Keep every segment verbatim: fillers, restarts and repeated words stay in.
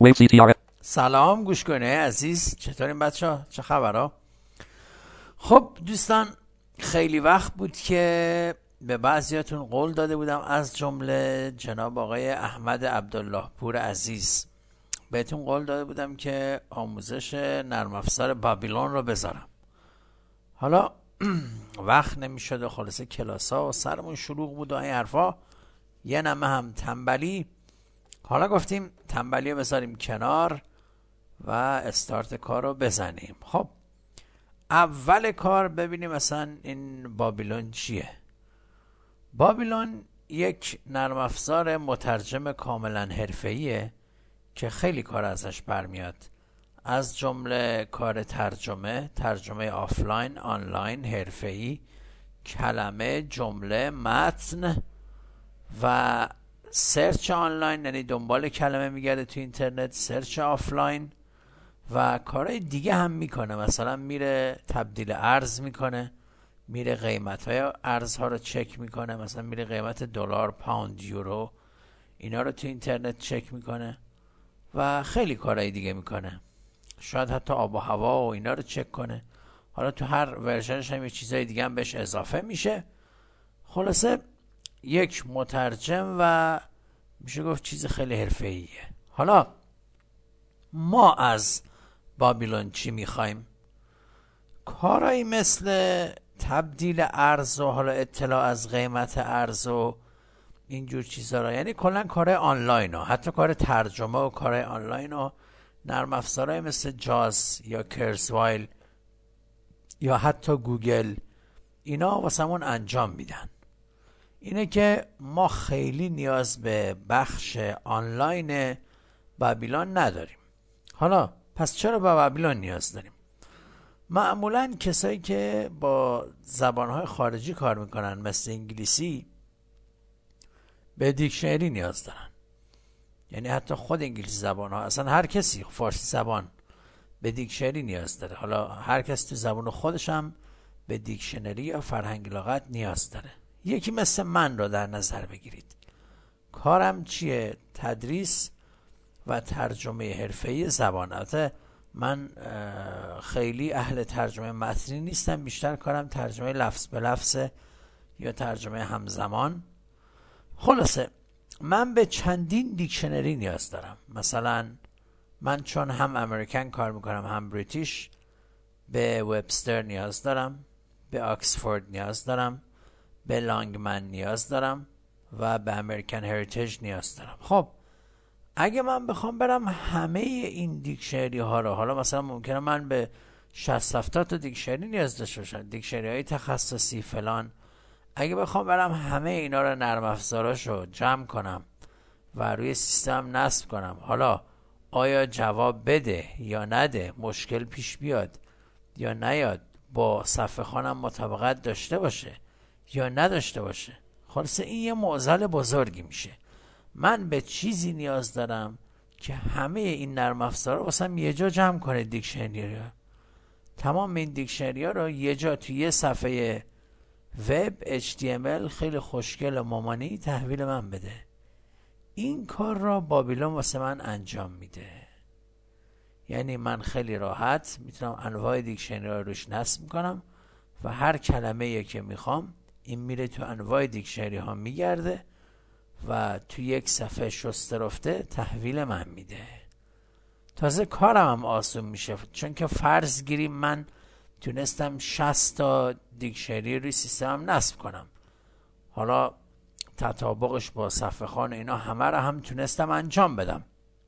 Wave سی تی آر. سلام گوش کنه عزیز، چطورین بچه ها؟ چه خبرها؟ خب دوستان، خیلی وقت بود که به بعضیاتون قول داده بودم، از جمله جناب آقای احمد عبدالله پور عزیز، بهتون قول داده بودم که آموزش نرم افزار بابیلون رو بذارم. حالا وقت نمیشد و خلاصه کلاس ها و سرمون شلوغ بود و این حرفا، یه نمه هم تنبلی. حالا گفتیم تنبلی رو بذاریم کنار و استارت کار رو بزنیم. خب اول کار ببینیم مثلا این بابیلون چیه. بابیلون یک نرم افزار مترجم کاملا حرفه‌ایه که خیلی کار ازش برمیاد، از جمله کار ترجمه، ترجمه آفلاین، آنلاین، حرفه‌ای، کلمه، جمله، متن و سرچ آنلاین، یعنی دنبال کلمه میگرده تو اینترنت، سرچ آفلاین و کارهای دیگه هم میکنه. مثلا میره تبدیل ارز میکنه، میره قیمت های ارزها رو چک میکنه، مثلا میره قیمت دلار، پوند، یورو، اینا رو تو اینترنت چک میکنه و خیلی کارهای دیگه میکنه. شاید حتی آب و هوا و اینا رو چک کنه. حالا تو هر ورژنش هم یه چیزای دیگه هم بهش اضافه میشه. خلاصه یک مترجم و میشه گفت چیز خیلی حرفه‌ایه. حالا ما از بابیلون چی میخوایم؟ کارهایی مثل تبدیل ارز و حالا اطلاع از قیمت ارز و اینجور چیزا را، یعنی کلا کارهای آنلاین ها، حتی کار ترجمه و کارهای آنلاین ها، نرم افزارهای مثل جاز یا کرسوایل یا حتی گوگل، اینا واسمون انجام میدن. اینه که ما خیلی نیاز به بخش آنلاین بابیلون نداریم. حالا پس چرا به بابیلون نیاز داریم؟ معمولا کسایی که با زبانهای خارجی کار میکنن مثل انگلیسی به دیکشنری نیاز دارن. یعنی حتی خود انگلیسی زبان ها، اصلا هر کسی فارسی زبان به دیکشنری نیاز داره. حالا هر کسی تو زبان خودش هم به دیکشنری یا فرهنگ لغت نیاز داره. یکی مثل من رو در نظر بگیرید، کارم چیه؟ تدریس و ترجمه حرفه‌ای زبان. البته من خیلی اهل ترجمه متنی نیستم، بیشتر کارم ترجمه لفظ به لفظ یا ترجمه همزمان. خلاصه من به چندین دیکشنری نیاز دارم. مثلا من چون هم امریکن کار میکنم هم بریتیش، به وبستر نیاز دارم، به آکسفورد نیاز دارم، به لانگمن نیاز دارم و به امریکن هریتیج نیاز دارم. خب اگه من بخوام برم همه این دیکشنری ها رو، حالا مثلا ممکنه من به شصت هفتاد تا دیکشنری نیاز داشته باشم، دیکشنری های تخصصی فلان، اگه بخوام برم همه اینا رو نرم افزاراشو جمع کنم و روی سیستم نصب کنم، حالا آیا جواب بده یا نده، مشکل پیش بیاد یا نیاد، با صفحه خوانم مطابقت داشته باشه یا نداشته باشه، خلاصه این یه معضل بزرگی میشه. من به چیزی نیاز دارم که همه این نرم افزارا واسم یه جا جمع کنه دیکشنری ها. تمام این دیکشنری ها رو یه جا توی یه صفحه وب اچ تی ام ال خیلی خوشگل و مامانی تحویل من بده. این کار را بابیلون واسه من انجام میده. یعنی من خیلی راحت میتونم انواع دیکشنری ها روش نصب میکنم و هر کلمه که میخوام این میره تو انواع دیکشنری ها میگرده و تو یک صفحه شسته رفته تحویل من میده. تازه کارم هم آسون میشه، چون که فرض گیریم من تونستم شصت تا دیکشنری روی سیستم نصب کنم، حالا تطابقش با صفحه خوان اینا همه رو هم تونستم انجام بدم.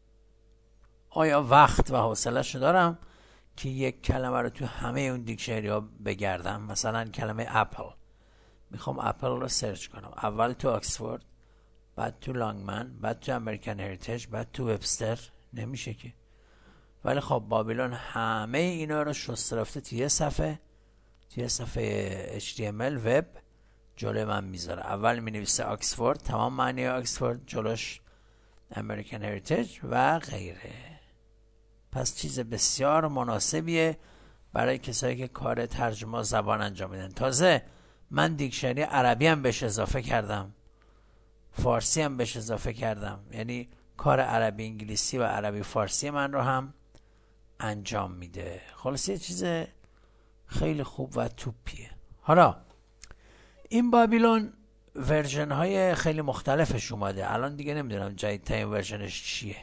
آیا وقت و حوصله‌شو دارم که یک کلمه رو تو همه اون دیکشنری ها بگردم؟ مثلا کلمه اپل، میخوام اپل رو سرچ کنم، اول تو آکسفورد، بعد تو لانگمن، بعد تو امریکن هریتیج، بعد تو وبستر، نمیشه که. ولی خب بابیلون همه اینا رو شسته رفته توی یه صفحه، توی یه صفحه اچ تی ام ال وب جلوی من میذاره. اول مینویسه آکسفورد، تمام معنی آکسفورد، جلوش امریکن هریتیج و غیره. پس چیز بسیار مناسبیه برای کسایی که کار ترجمه زبان انجام میدن. تازه من دیکشنری عربی هم بهش اضافه کردم، فارسی هم بهش اضافه کردم، یعنی کار عربی انگلیسی و عربی فارسی من رو هم انجام میده. خلاصه یه چیز خیلی خوب و توپیه. حالا این بابیلون ورژن های خیلی مختلفش اومده، الان دیگه نمیدونم جدیدترین ورژنش چیه.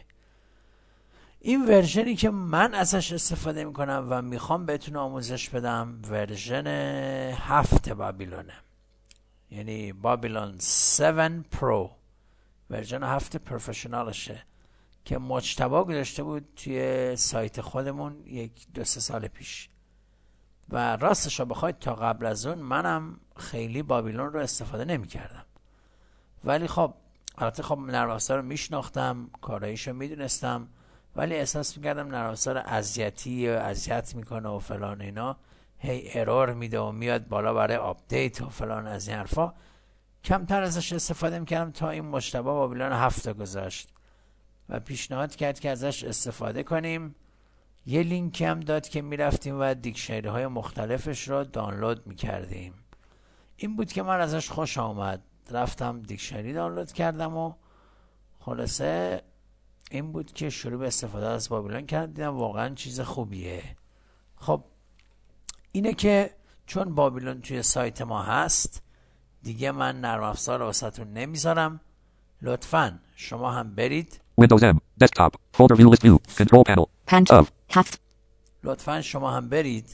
این ورژنی که من ازش استفاده میکنم و میخوام بهتون آموزش بدم ورژن هفت بابیلونه، یعنی بابیلون هفت پرو، ورژن هفت پروفشنالشه که مجتبی گذاشته بود توی سایت خودمون یک دو سه سال پیش و راستش رو بخواید تا قبل از اون منم خیلی بابیلون رو استفاده نمی کردم، ولی خب البته خب نرم افزار رو میشناختم، کاراییش رو میدونستم، ولی احساس میکردم نرم افزار اذیتی و اذیت میکنه و فلان اینا، هی ارور میده و میاد بالا برای آپدیت و فلان از این حرفا، کمتر ازش استفاده میکردم تا این مجتبی بابیلون هفت گذاشت و پیشنهاد کرد که ازش استفاده کنیم. یه لینکی هم داد که میرفتیم و دیکشنری های مختلفش رو دانلود میکردیم. این بود که من ازش خوش آمد، رفتم دیکشنری دانلود کردم و خلاصه این بود که شروع به استفاده از بابیلون کردم، دیدم واقعا چیز خوبیه. خب اینه که چون بابیلون توی سایت ما هست دیگه من نرم افزار واسهتون نمیذارم، لطفاً شما هم برید Windows M desktop folder view list view control panel پنج هفت لطفاً شما هم برید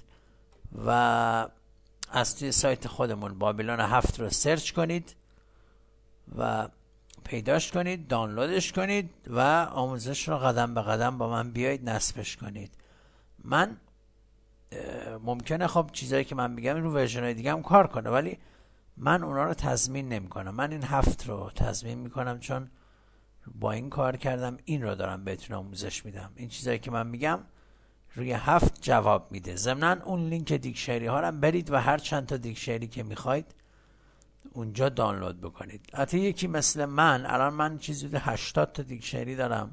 و از توی سایت خودمون بابیلون هفت رو سرچ کنید و پیداش کنید، دانلودش کنید و آموزش رو قدم به قدم با من بیایید نصبش کنید. من ممکنه خب چیزایی که من میگم رو ورژن‌های دیگه هم کار کنه، ولی من اونا رو تضمین نمی کنم. من این هفت رو تضمین میکنم چون با این کار کردم، این رو دارم بهتون آموزش میدم. این چیزایی که من میگم روی هفت جواب میده. ضمناً اون لینک دیکشنری ها رو برید و هر چند تا دیکشنری که میخواید اونجا دانلود بکنید. حتی یکی مثل من الان من چیزی حدود هشتاد تا دیکشنری دارم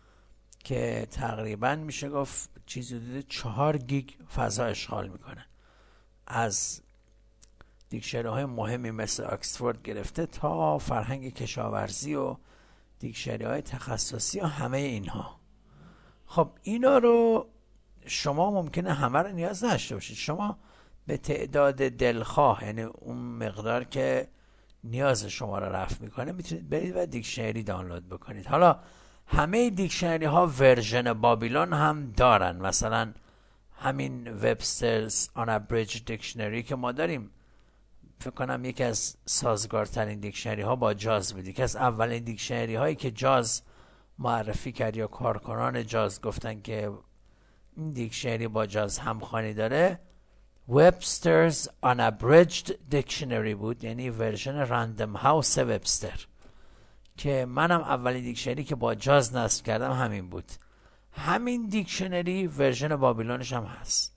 که تقریبا میشه گفت چیزی حدود چهار گیگ فضا اشغال میکنه، از دیکشنری های مهمی مثل آکسفورد گرفته تا فرهنگ کشاورزی و دیکشنری های تخصصی و همه اینها. خب اینا رو شما ممکنه همه رو نیاز داشته باشید، شما به تعداد دلخواه، یعنی اون مقدار که نیاز شما رو رفع میکنه، میتونید برید و دیکشنری دانلود بکنید. حالا همه دیکشنری ها ورژن بابیلون هم دارن، مثلا همین وبسترز Unabridged دیکشنری که ما داریم، فکر کنم یکی از سازگارترین دیکشنری ها با جاز بود. یکی از اولین دیکشنری هایی که جاز معرفی کرد یا کارکنان جاز گفتن که این دیکشنری با جاز همخوانی داره، Webster's Unabridged Dictionary بود، یعنی ورژن رندم هاوس وبستر، که منم اولین دیکشنری که با جاز نصب کردم همین بود. همین دیکشنری ورژن بابیلونش هم هست.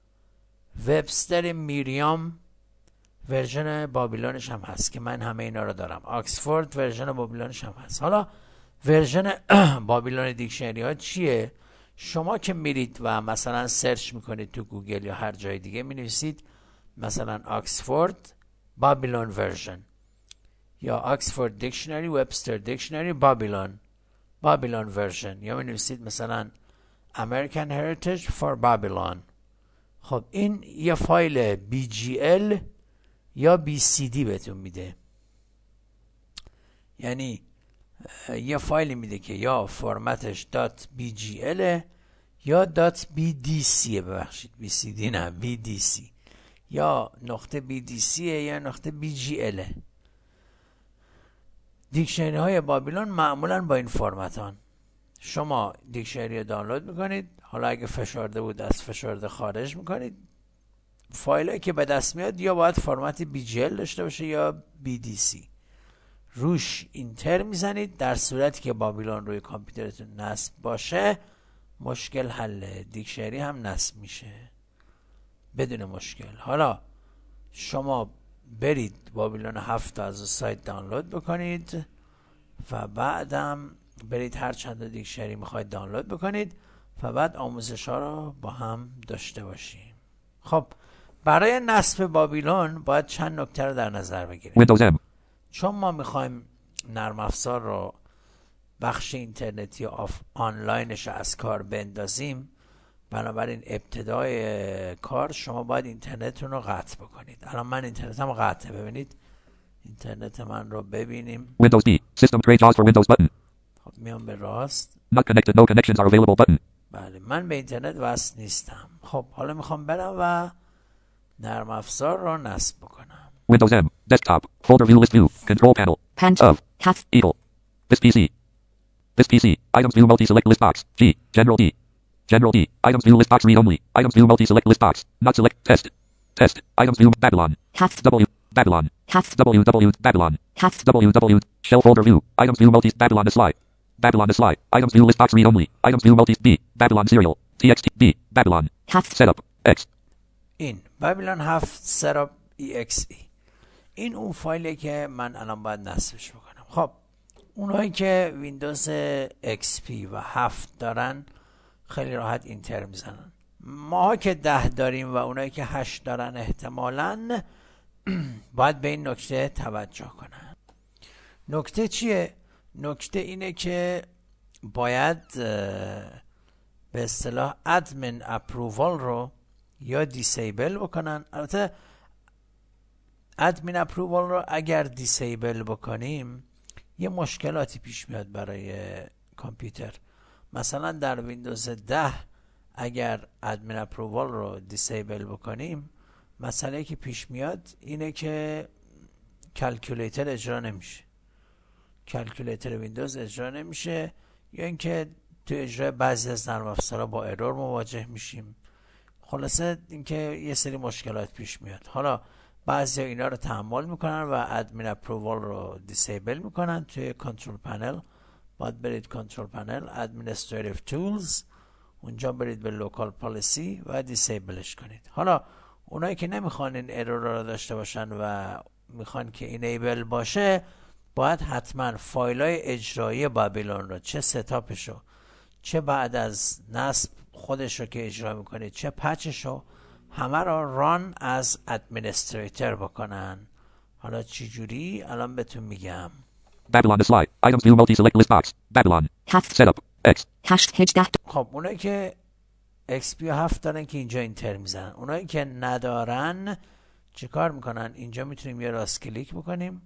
وبستر میریام ورژن بابیلونش هم هست که من همه اینا رو دارم. آکسفورد ورژن بابیلونش هم هست. حالا ورژن بابیلون دیکشنری ها چیه؟ شما که میرید و مثلا سرچ میکنید تو گوگل یا هر جای دیگه، مینویسید مثلا آکسفورد بابیلون ورژن یا آکسفورد دیکشنری وبستر دیکشنری بابیلون بابیلون ورژن، یا مینویسید مثلا American Heritage for Babylon. خب این یه فایل بی جی ال یا بی سی دی بهتون میده، یعنی یه فایلی میده که یا فرمتش .bgl یا .bdc، ببخشید بی سی دی نه بی دی سی، یا نقطه بی دی سی یا نقطه بی جی ال. دیکشنری های بابیلون معمولا با این فرمتان. شما دیکشنری رو دانلود میکنید، حالا اگه فشرده بود از فشرده خارج میکنید. فایلی که به دست میاد یا باید فرمت بی جی ال داشته باشه یا بی دی سی. روش اینتر میزنید، در صورتی که بابیلون روی کامپیوترتون نصب باشه مشکل حله، دیکشنری هم نصب میشه بدون مشکل. حالا شما برید بابیلون هفت از سایت دانلود بکنید و بعدم برید هر چند دیکشنری میخواید دانلود بکنید و بعد آموزش ها رو با هم داشته باشیم. خب برای نصب بابیلون باید چند نکته رو در نظر بگیریم. Windows M چون ما میخوایم نرم افزار رو بخش اینترنتی آف آنلاینش از کار بندازیم، بنابراین ابتدای کار شما باید اینترنتتون رو قطع بکنید. الان من اینترنتم قطعه، ببینید اینترنت من رو ببینیم. Windows D. System tray JAWS for Windows button. خب میام به راست. Not connected. No connections are available button. بله من به اینترنت وصل نیستم. خب حالا میخوام برم و نرم افزار رو نصب بکنم. Windows M. Desktop. Folder view list view. Control panel. Pant. Of. Half. Eagle. This P C. This P C. Items view multi-select list box. G. General D. General D. Items view list box read only. Items view multi-select list box. Not select. Test. Test. Items view Babylon. Half. W. Babylon. Half. W W. Babylon. Half. W W. Shell folder view. Items view multi. Babylon to slide. Babylon to slide. Items view list box read only. Items view multi. B. Babylon serial. T X T. B. Babylon. Half. Setup. X. این Babylon هفت setup exe. این اون فایلی که من الان باید نصبش بکنم. خب اونایی که ویندوز ایکس پی و هفت دارن خیلی راحت اینتر میزنن. ما که ده داریم و اونایی که هشت دارن احتمالاً باید به این نکته توجه کنن. نکته چیه؟ نکته اینه که باید به اصطلاح ادمن اپرووال رو یا دیسیبل بکنن. البته ادمین اپرووال رو اگر دیسیبل بکنیم یه مشکلاتی پیش میاد برای کامپیوتر. مثلا در ویندوز ده اگر ادمین اپرووال رو دیسیبل بکنیم، مسئله که پیش میاد اینه که کلکولیتر اجرا نمیشه. کلکولیتر ویندوز اجرا نمیشه، یا اینکه تو اجرای بعضی از نرم افزارها با ارور مواجه میشیم. خلاصه اینکه یه سری مشکلات پیش میاد. حالا بعضی اینا رو تحمل میکنن و ادمین اپرووال رو دیسیبل میکنن. توی کنترل پنل باید برید کنترل پنل ادمینستریتیو تولز، اونجا برید به لوکال پالیسی و دیسیبلش کنید. حالا اونایی که نمیخوان این ارور رو داشته باشن و میخوان که اینیبل باشه، باید حتما فایلای اجرایی بابیلون رو، چه ستاپشو چه بعد از نصب خودشو که اجرا میکنید چه پچشو، همه رو ران از ادمینستریتور بکنن. حالا چی جوری الان بهتون میگم. Babylon to slide. Items view multi-select list box. Babylon. Half. Setup. X. هشت هجده. خب اونایی که ایکس پی هفت دارن که اینجا اینتر میزنن. اونایی که ندارن چه کار میکنن؟ اینجا میتونیم یه راست کلیک بکنیم.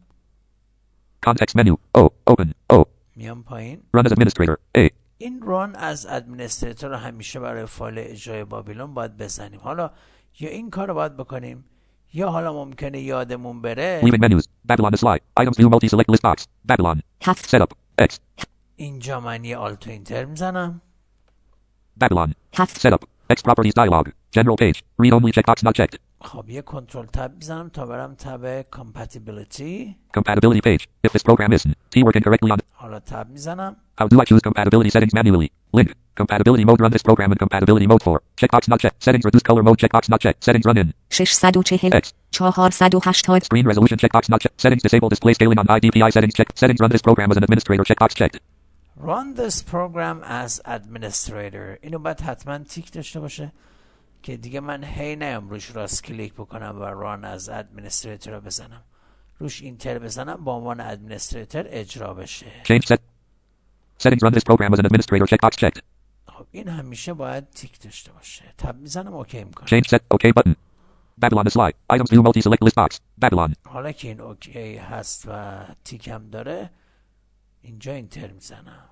Context menu. O. Open. O. میام پایین. Run as administrator. A. این ران از ادمینستریتور رو همیشه برای فایل اجرای بابیلون باید بزنیم. حالا یا این کار رو باید بکنیم، یا حالا ممکنه یادمون بره. Leaving menus. Babylon to slide. Items view multi-select list box. Babylon. Half. Setup. X. اینجا من یه آلتو اینتر میزنم. Babylon. Half. Setup. X properties dialog. General page. Read only checkbox not checked. خب یه کنترل تب میزنم تا برم تب compatibility. Compatibility page. If this program isn't T working correctly on. حالا تب میزنم. How do I choose compatibility settings manually? Link. Compatibility mode run this program in compatibility mode for. Checkbox not checked. Settings reduce color mode checkbox not checked. Settings run in. ششصد و چهل. X. چهارصد و هشتاد. Screen resolution checkbox not checked. Settings disable display scaling on I D P I settings checked. Settings run this program as an administrator checkbox checked. Run this program as administrator. اینو باید حتما تیک داشته باشه که دیگه من هی نیام روش راست کلیک بکنم و ران از ادمینستریتور رو بزنم. روش اینتر بزنم با عنوان ادمینستریتور اجرا بشه. Change set. Settings run this program as an administrator checkbox checked. خب این همیشه باید تیک داشته باشه. تب میزنم اوکی میکنم. Change set. OK button. Babylon to slide. Items view multi-select list box. Babylon. حالا که این اوکی هست و تیک هم داره، اینجا اینتر میزنم.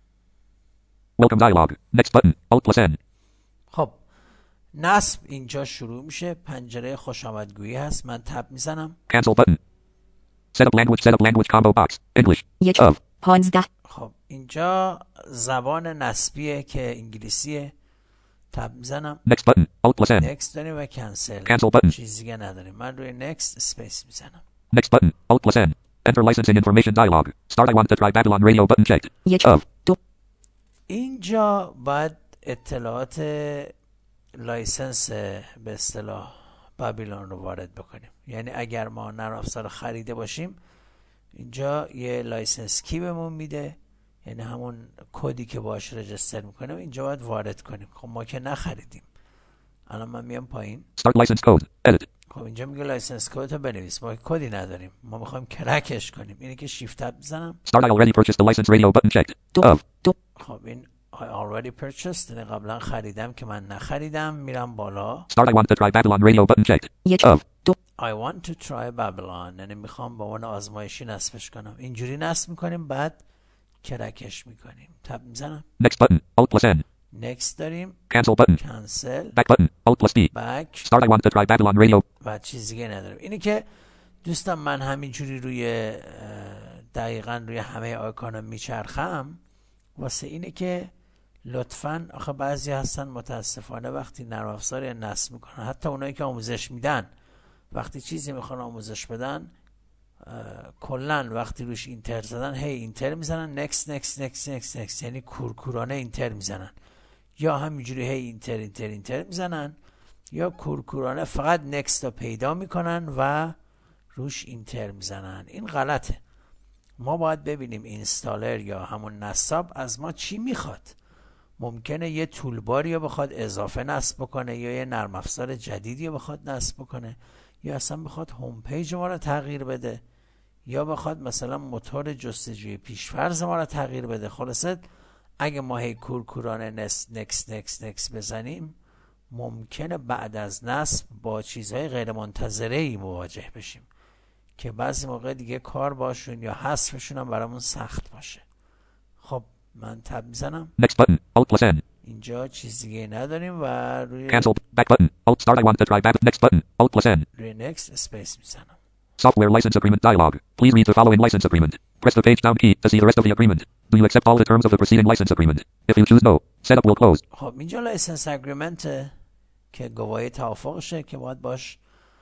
Welcome dialog. Next button. Alt plus N. خب نصب اینجا شروع میشه. پنجره خوش آمدگویی هست. من تب میزنم. Cancel button. Set up language. Set up language combo box. English. یک. Of. پانزده. خب اینجا زبان نصبیه که انگلیسیه. تب میزنم. Next button. Alt plus N. نکست داریم و کنسل. Cancel button. چیز دیگه نداریم. من روی نکست اسپیس میزنم. Next button. Alt plus N. Enter licensing information dialog. Start I want to try Babylon radio button checked. یک. Of. دو. اینجا باید اطلاعات لایسنس به اصطلاح بابیلون رو وارد بکنیم. یعنی اگر ما نرم افزار خریده باشیم، اینجا یه لایسنس کی بهمون میده، یعنی همون کدی که باهاش رجیستر میکنیم اینجا باید وارد کنیم. خب ما که نخریدیم. الان من میام پایین. Start license code. Edit. خب اینجا میگه لایسنس کدتو بنویس. ما کدی نداریم، ما میخوایم کرکش کنیم. اینه که شیفت تب میزنم. Start I already purchased the license radio button checked. دو Of. دو خب این I already purchased، یعنی قبلا خریدم که من نخریدم. میرم بالا. Start I want to try Babylon radio button checked. یک Of. دو I want to try Babylon، یعنی میخوام با عنوان آزمایشی نصبش کنم. اینجوری نصب میکنیم، بعد کرکش میکنیم. تب میزنم. Next button. Alt plus N. next داریم. Cancel button. cancel. Back button. Alt plus B. back. Start I want to try Babylon radio. و چیز دیگه نداریم. اینی که دوستان من همینجوری روی دقیقاً روی همه آیکانا میچرخم واسه اینه که لطفاً، آخه بعضی هستن متاسفانه وقتی نرم افزار نصب میکنن، حتی اونایی که آموزش میدن، وقتی چیزی میخوان آموزش بدن کلن وقتی روش اینتر زدن هی اینتر میزنن، نکس نکس نکس نکس نکس، یعنی کورکورانه اینتر میزنن، یا همینجوری هی اینتر اینتر اینتر میزنن، یا کورکورانه فقط نکست رو پیدا میکنن و روش اینتر میزنن. این غلطه. ما باید ببینیم اینستالر یا همون نصاب از ما چی میخواد. ممکنه یه تولباری رو بخواد اضافه نصب بکنه، یا یه نرم افزار جدیدی رو بخواد نصب بکنه، یا اصلا بخواد هوم پیج ما رو تغییر بده، یا بخواد مثلا موتور جستجوی پیشفرض ما رو تغییر بده. خلاصه اگه ما هی کورکورانه نکس نکس نکس نکس بزنیم، ممکنه بعد از نصب با چیزهای غیر منتظره‌ای مواجه بشیم که بعضی موقع دیگه کار باشون یا حذفشون هم برامون سخت باشه. خب من تب میزنم. Next button. Alt plus N. اینجا چیز دیگه نداریم و روی Cancel. Back button. Alt start I want to try Bab. Next button. Alt plus N. روی next اسپیس میزنم. Software license agreement dialog. Please read the following license agreement. Press the page down key to see the rest of the agreement. Do you accept all the terms of the preceding license agreement? If you choose no, setup will close. خب اینجا لایسنس اگریمنت که گواهی توافقشه که باید باش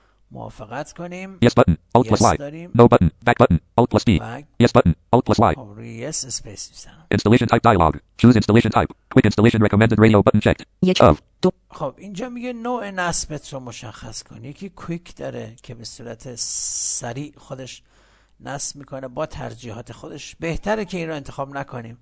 موافقت کنیم. Yes button. Alt plus Yes Y. داریم. No button. Back button. Alt plus B. Back. Yes button. Alt plus Y. خب روی yes اسپیس میزنم. Installation type dialog. Choose installation type. Quick installation recommended radio button checked. یک Of. دو خب اینجا میگه نوع نصبت رو مشخص کن. یکی کویک داره که به صورت سریع خودش نصب میکنه با ترجیحات خودش. بهتره که این رو انتخاب نکنیم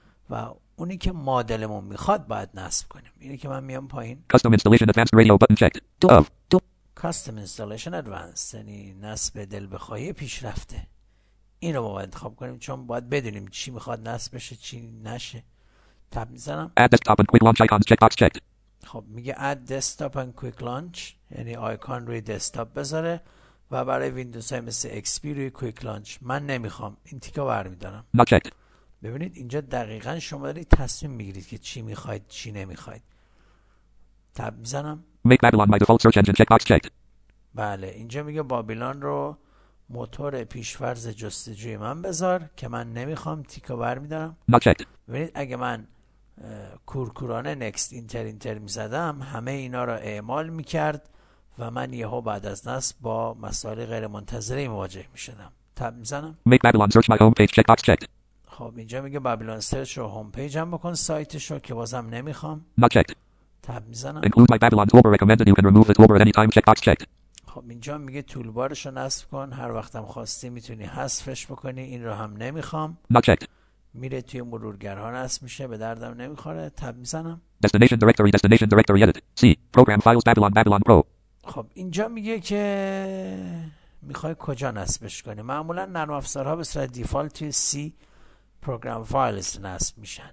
و اونی که مدلمون میخواد باید نصب کنیم. اینی که من میام پایین. Custom installation advanced radio button checked. دو Of. دو Custom Installation Advanced، یعنی نصب دل بخواهی پیشرفته. این رو ما باید انتخاب کنیم چون باید بدونیم چی میخواد نصب بشه چی نشه. تب میزنم. Add desktop and quick launch icons checkbox checked. خب میگه Add Desktop and Quick Launch، یعنی آیکان روی دسکتاپ بذاره و برای ویندوز های مثل ایکس پی روی کویک لانچ. من نمیخوام، این تیکا برمیدارم. Not checked. ببینید اینجا دقیقاً شما دارید تصمیم میگیرید که چی میخواید چی نمیخواید. تب میزنم. Make Babylon my default search engine checkbox checked. بله اینجا میگه بابیلون رو موتور پیشفرض جستجوی من بذار که من نمیخوام، تیکا برمیدارم. Not checked. ببینید اگه من کورکورانه نکست اینتر اینتر میزدم همه اینا رو اعمال میکرد و من یهو بعد از نصب با مسائل غیر منتظره مواجه میشدم. تب میزنم. Make Babylon search my home page checkbox checked. خب اینجا میگه بابیلون سرچ رو هوم پیج هم بکن سایتش رو که بازم نمیخوام. Not checked. تب میزنم. Include my Babylon toolbar recommended. You can remove the toolbar at any time checkbox checked. خب اینجا میگه تولبارش رو نصب کن، هر وقتم خواستی میتونی حذفش بکنی. این رو هم نمیخوام. Not checked. میره توی مرورگرها نصب میشه، به دردم نمیخوره. تب میزنم. Destination directory destination directory edit. C. Program files Babylon Babylon Pro. خب اینجا میگه که میخوای کجا نصبش کنی. معمولا نرم افزارها به صورت دیفالت توی سی پروگرام فایلز نصب میشن.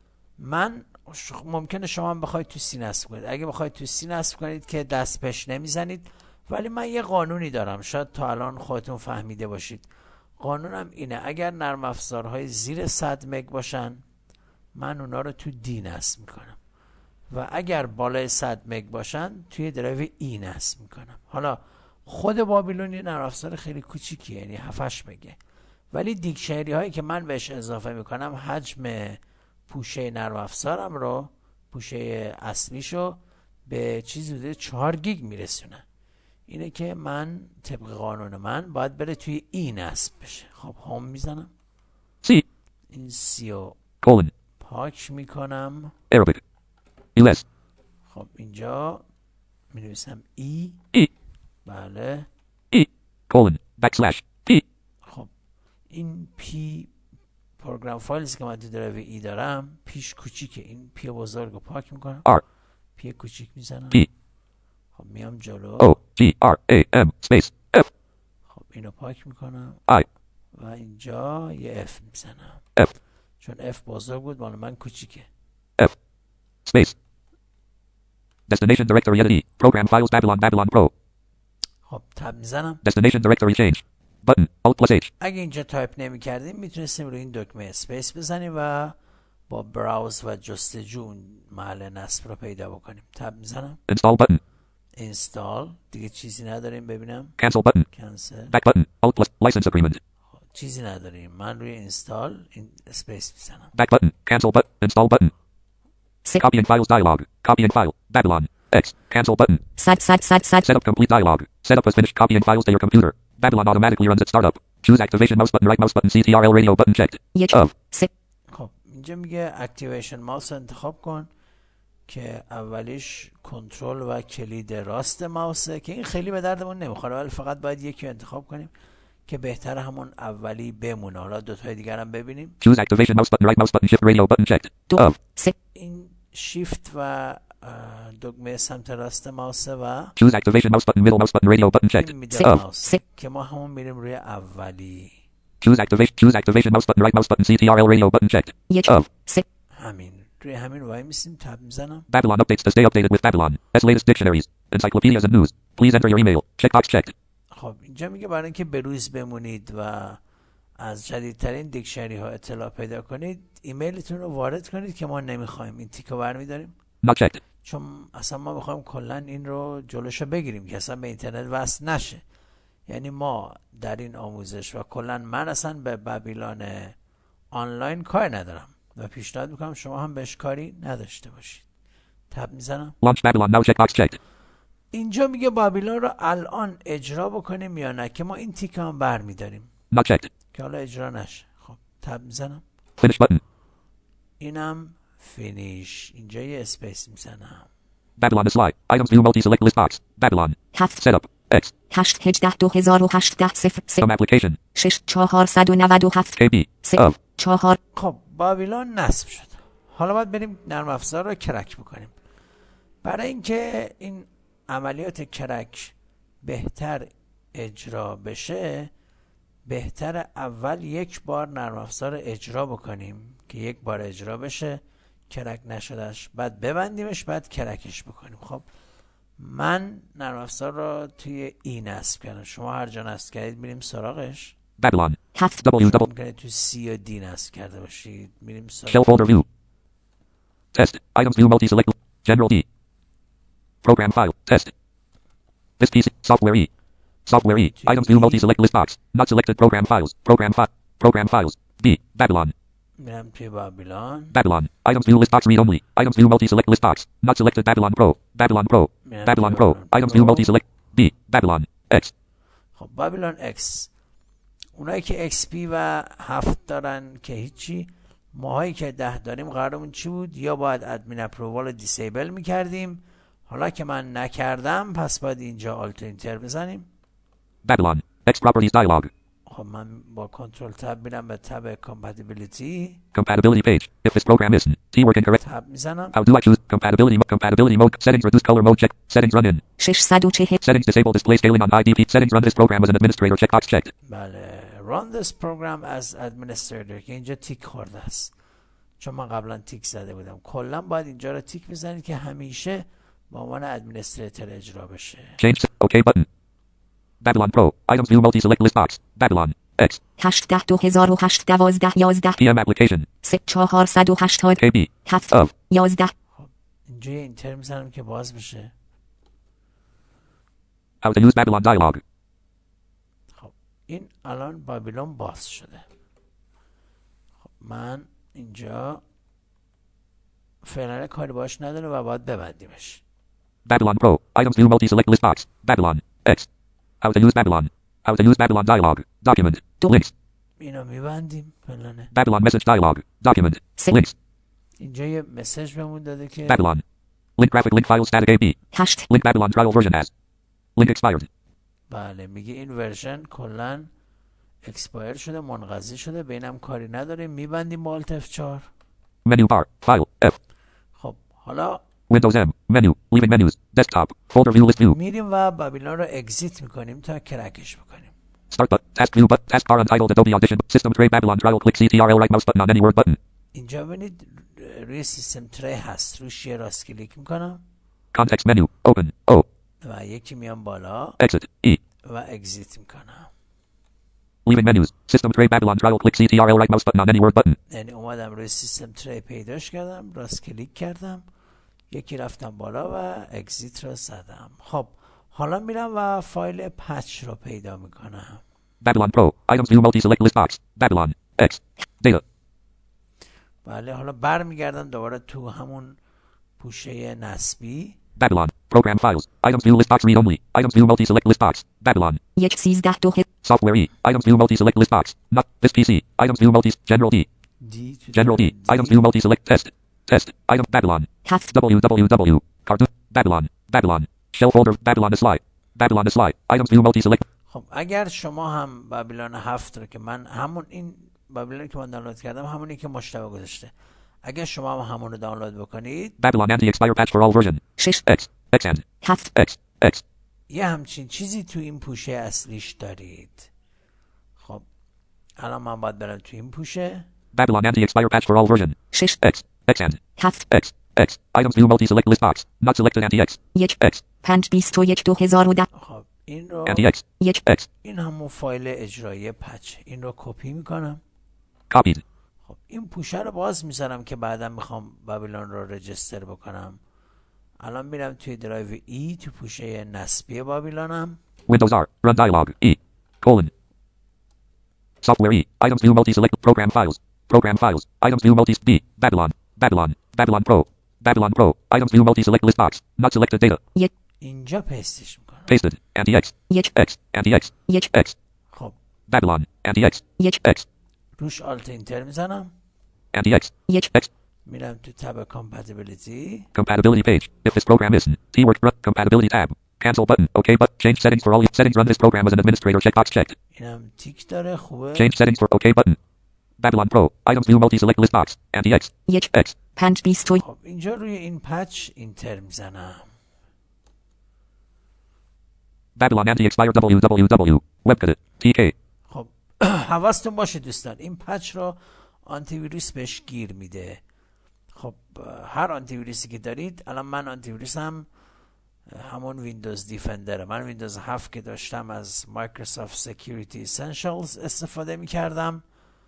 من ممکنه شما هم بخواید تو سی نصب کنید. اگه بخواید تو سی نصب کنید که دست پیش نمیزنید، ولی من یه قانونی دارم، شاید تا الان خودتون فهمیده باشید. قانونم اینه اگر نرم افزارهای زیر صد مگ باشن من اونا رو تو دی نصب میکنم و اگر بالای صد مگ باشن توی درایو ای نصب میکنم. حالا خود بابیلون یه نرم افزار خیلی کوچیکیه، یعنی هفت مگه، ولی دیکشنری هایی که من بهش اضافه میکنم حجم پوشه نرم افزارم رو، پوشه اصلیشو به چیزی حدود چهار گیگ میرسونه. اینه که من طبق قانون من باید بره توی ای نصب بشه. خب هوم میزنم. C. این سی رو Colon. پاک میکنم. Arabic. Eles. خب اینجا می نویسم ای. E. بله. E. Colon. Backslash. P. خب این پی پروگرام فایلز که من تو درایو ای دارم پیش کوچیکه، این پی بزرگ رو پاک میکنم. R. پی کوچیک میزنم. P. خب میام جلو. O G R A M space F. خب اینو پاک میکنم I و اینجا یه F میزنم F چون F بزرگ بود مال من کوچیکه. F space destination directory entity program files Babylon Babylon Pro. خب تب میزنم. Destination directory change button Alt plus H. اگه اینجا تایپ نمی کردیم میتونستیم روی این دکمه اسپیس بزنیم و با براوز و جستجو محل نصب رو پیدا بکنیم. تب میزنم. Install button. اینستال. دیگه چیزی نداریم ببینم. Cancel button. کنسل. Back button. Alt plus license agreement. چیزی نداریم. من روی اینستال این اسپیس میزنم. Back button. Cancel button. Install button. Copying files dialog. Copying file. Babylon. X. Cancel button. Sad, sad, sad, sad. Setup complete dialog. Setup has finished copying files to your computer. Babylon automatically runs at startup. Choose activation mouse button right mouse button C T R L radio button checked. یک Of. سه خب اینجا میگه اکتیویشن ماوس رو انتخاب کن که اولیش کنترل و کلید راست ماوسه که این خیلی به دردمون نمیخوره ولی فقط باید یکی رو انتخاب کنیم که بهتر همون اولی بمونه. حالا دو تای دیگر هم ببینیم. Choose activation mouse button right mouse button shift radio button checked. دو Of. سه این شیفت و دکمه سمت راست ماوسه و Choose activation mouse button middle mouse button radio button checked. این میدل Of. ماوس سه. که ما همون میریم روی اولی. Choose activation choose activation mouse button right mouse button C T R L radio button checked. یک Of. سه همین روی همین وای میسیم. تب میزنم. Babylon updates to stay updated with Babylon. S latest dictionaries, encyclopedias and news. Please enter your email. Checkbox checked. خب اینجا میگه برای اینکه بروز بمونید و از جدیدترین دیکشنری ها اطلاع پیدا کنید ایمیلتون رو وارد کنید که ما نمیخوایم. این تیکو برمیداریم Not checked. چون اصلا ما میخوایم کلا این رو جلوشو بگیریم که اصلا به اینترنت وصل نشه. یعنی ما در این آموزش و کلا من اصلا به بابیلون آنلاین کار ندارم و پیشنهاد میکنم شما هم بهش کاری نداشته باشید. تب میزنم. Launch Babylon now checkbox checked. اینجا میگه بابیلون رو الان اجرا بکنیم یا نه که ما این تیک هم برمیداریم Not checked. که حالا اجرا نشه. خب تب میزنم. Finish button. اینم فینیش. اینجا یه اسپیس میزنم. Babylon is live. Items view multi select list box. Babylon. هفت Setup. X. هشت هجده دو هزار و هشتصد صفر سه Some application. شش چهارصد و نود و هفت K B. سه Of. چهار. خب بابیلون نصب شد. حالا باید بریم نرم افزار رو کرک بکنیم. برای اینکه این عملیات کرک بهتر اجرا بشه بهتر اول یک بار نرم افزار اجرا بکنیم که یک بار اجرا بشه کرک نشدش بعد ببندیمش بعد کرکش بکنیم. خب من نرم افزار رو توی ای نصب کردم. شما هر جا نصب کردید میریم سراغش. Babylon. هفت W double. ممکنه تو سی و دی نصب کرده باشید. میریم Shell سراغ folder view. Test. Items view multi select. General D. Program file. Test. This P C. Software E. Software E. Items view multi select list box. Not selected program files. Program file. Program files. B. Babylon. میرم توی بابیلون. Babylon. Items view list box read only. Items view multi select list box. Not selected Babylon Pro. Babylon Pro. Yeah, Babylon Babylon Pro. Items view Pro. multi select. B. Babylon. X. خب بابیلون اکس اونایی که ایکس پی و هفت دارن که هیچی. ماهایی که ده داریم قرارمون چی بود؟ یا باید ادمین اپرووال دیسیبل میکردیم. حالا که من نکردم پس باید اینجا آلت اینتر بزنیم. Babylon. X properties dialog. خب من با کنترل تب میرم به تب کامپتیبیلیتی. Compatibility page. If this program isn't. T-work incorrect. تب میزنم. How do I choose compatibility mo- compatibility mode settings reduce color mode check settings run in ششصد و چهل settings disable display scaling on I D P settings run this program as an administrator checkbox checked. بله run this program as administrator که اینجا تیک خورده است چون من قبلا تیک زده بودم. کلا باید اینجا رو تیک بزنید که همیشه با عنوان ادمنستریتور اجرا بشه. Change se- OK button. Babylon Pro. Items view multi select list box. Babylon. X. هشده دو هزار و هشت دوازده یازده P M application. سه چهارصد و هشتاد K B. هفت Of. یازده. خب اینجا یه اینتر میزنم که باز بشه. How to use Babylon dialog. خب این الان بابیلون باز شده. خب من اینجا فعلا کاری باش نداره و باید ببندیمش. Babylon Pro. Items view multi select list box. Babylon. X. How to use Babylon. How to use Babylon dialog. Document. دو. Links. اینو میبندیم فعلا. Babylon message dialog. Document. سه. Links. اینجا یه مسیج بهمون داده که Babylon. Link graphic link file static A B. هشت Link Babylon trial version as. Link expired. بله میگه این ورژن کلا اکسپایر شده منقضی شده بینم کاری نداره. میبندیم با آلت اف چهار. Menu bar. File. F. خب حالا Windows M. Menu. Leaving menus. Desktop. Folder view list view. میریم و بابیلون رو اگزیت میکنیم تا کرکش بکنیم. Start button. Task view but taskbar untitled Adobe Audition. System tray Babylon trial. Click C T R L right mouse button on any word button. اینجا ببینید روی سیستم تری هست. روش یه راست کلیک میکنم Context menu. Open. O. و یکی میام بالا Exit. E. و اگزیت میکنم. Leaving menus. System tray Babylon trial. Click C T R L right mouse button on any word button. یعنی اومدم روی سیستم تری پیداش کردم، راست کلیک کردم، یکی رفتم بالا و اگزیت رو زدم. خب حالا میرم و فایل پچ رو پیدا میکنم. Babylon Pro. Items view multi select list box. Babylon. X. Data. بله حالا برمیگردم دوباره تو همون پوشه نسبی. Babylon. Program files. Items view list box read only. Items view multi select list box. Babylon. یک سیزده دو Software E. Items view multi select list box. Not this P C. Items view multi General D. دی تو General D. دی. Items view multi select test. Test. Item Babylon. هفت www. Cartoon. Babylon. Babylon. Shell folder. Babylon a slide. Babylon a slide. Items view multi select. خب اگر شما هم بابیلون هفت رو که من همون این بابیلون که من دانلود کردم همونی که مشتبه گذاشته، اگر شما هم همون رو دانلود بکنید Babylon anti-expire patch for all version. شش X. Xn. هفت X. X. یه همچین چیزی تو این پوشه اصلیش دارید. خب الان من باید برم تو این پوشه. Babylon anti-expire patch for all version. شش X. Xn. هفت X. X. Items view multi select list box. Not selected anti-X. یک X. پنج بیست و یک دو هزار و ده خب این رو Anti-X. یک X. این همون فایل اجرایی پچ، این رو کپی میکنم. Copied. خب این پوشه رو باز میذارم که بعدا میخوام بابیلون رو رجستر بکنم. الان میرم توی درایو ای تو پوشه نسبی بابیلونم. Windows R. Run dialog. E. Colon. Software E. Items view multi select program files. Program files. Items view multi B. Babylon. Babylon. Babylon Pro. Babylon Pro. Items view multi select list box. Not selected data. یک اینجا پستش میکنم. Pasted. Anti-X. یک X. Anti-X. یک X. خب Babylon. Anti-X. یک X. روش آلت اینتر میزنم. Anti-X. یک X. میرم تو تب compatibility. Compatibility page. If this program isn't. Keyword. Run. Compatibility tab. Cancel button. OK button. Change settings for all settings. Run this program as an administrator. Checkbox checked. اینم تیک داره. خوبه. Change settings for OK button. Babylon Pro. Items view multi select list box. Anti-X. یک X. پنج بیست و خب اینجا روی این پچ اینتر میزنم. Babylon anti-expire www. Webkit. T K. خب حواستون باشه دوستان این پچ رو آنتی ویروس بهش گیر میده. خب هر آنتی ویروسی که دارید، الان من آنتی ویروسم همون ویندوز دیفندره. من ویندوز هفت که داشتم از مایکروسافت سکیوریتی اسنشالز استفاده میکردم.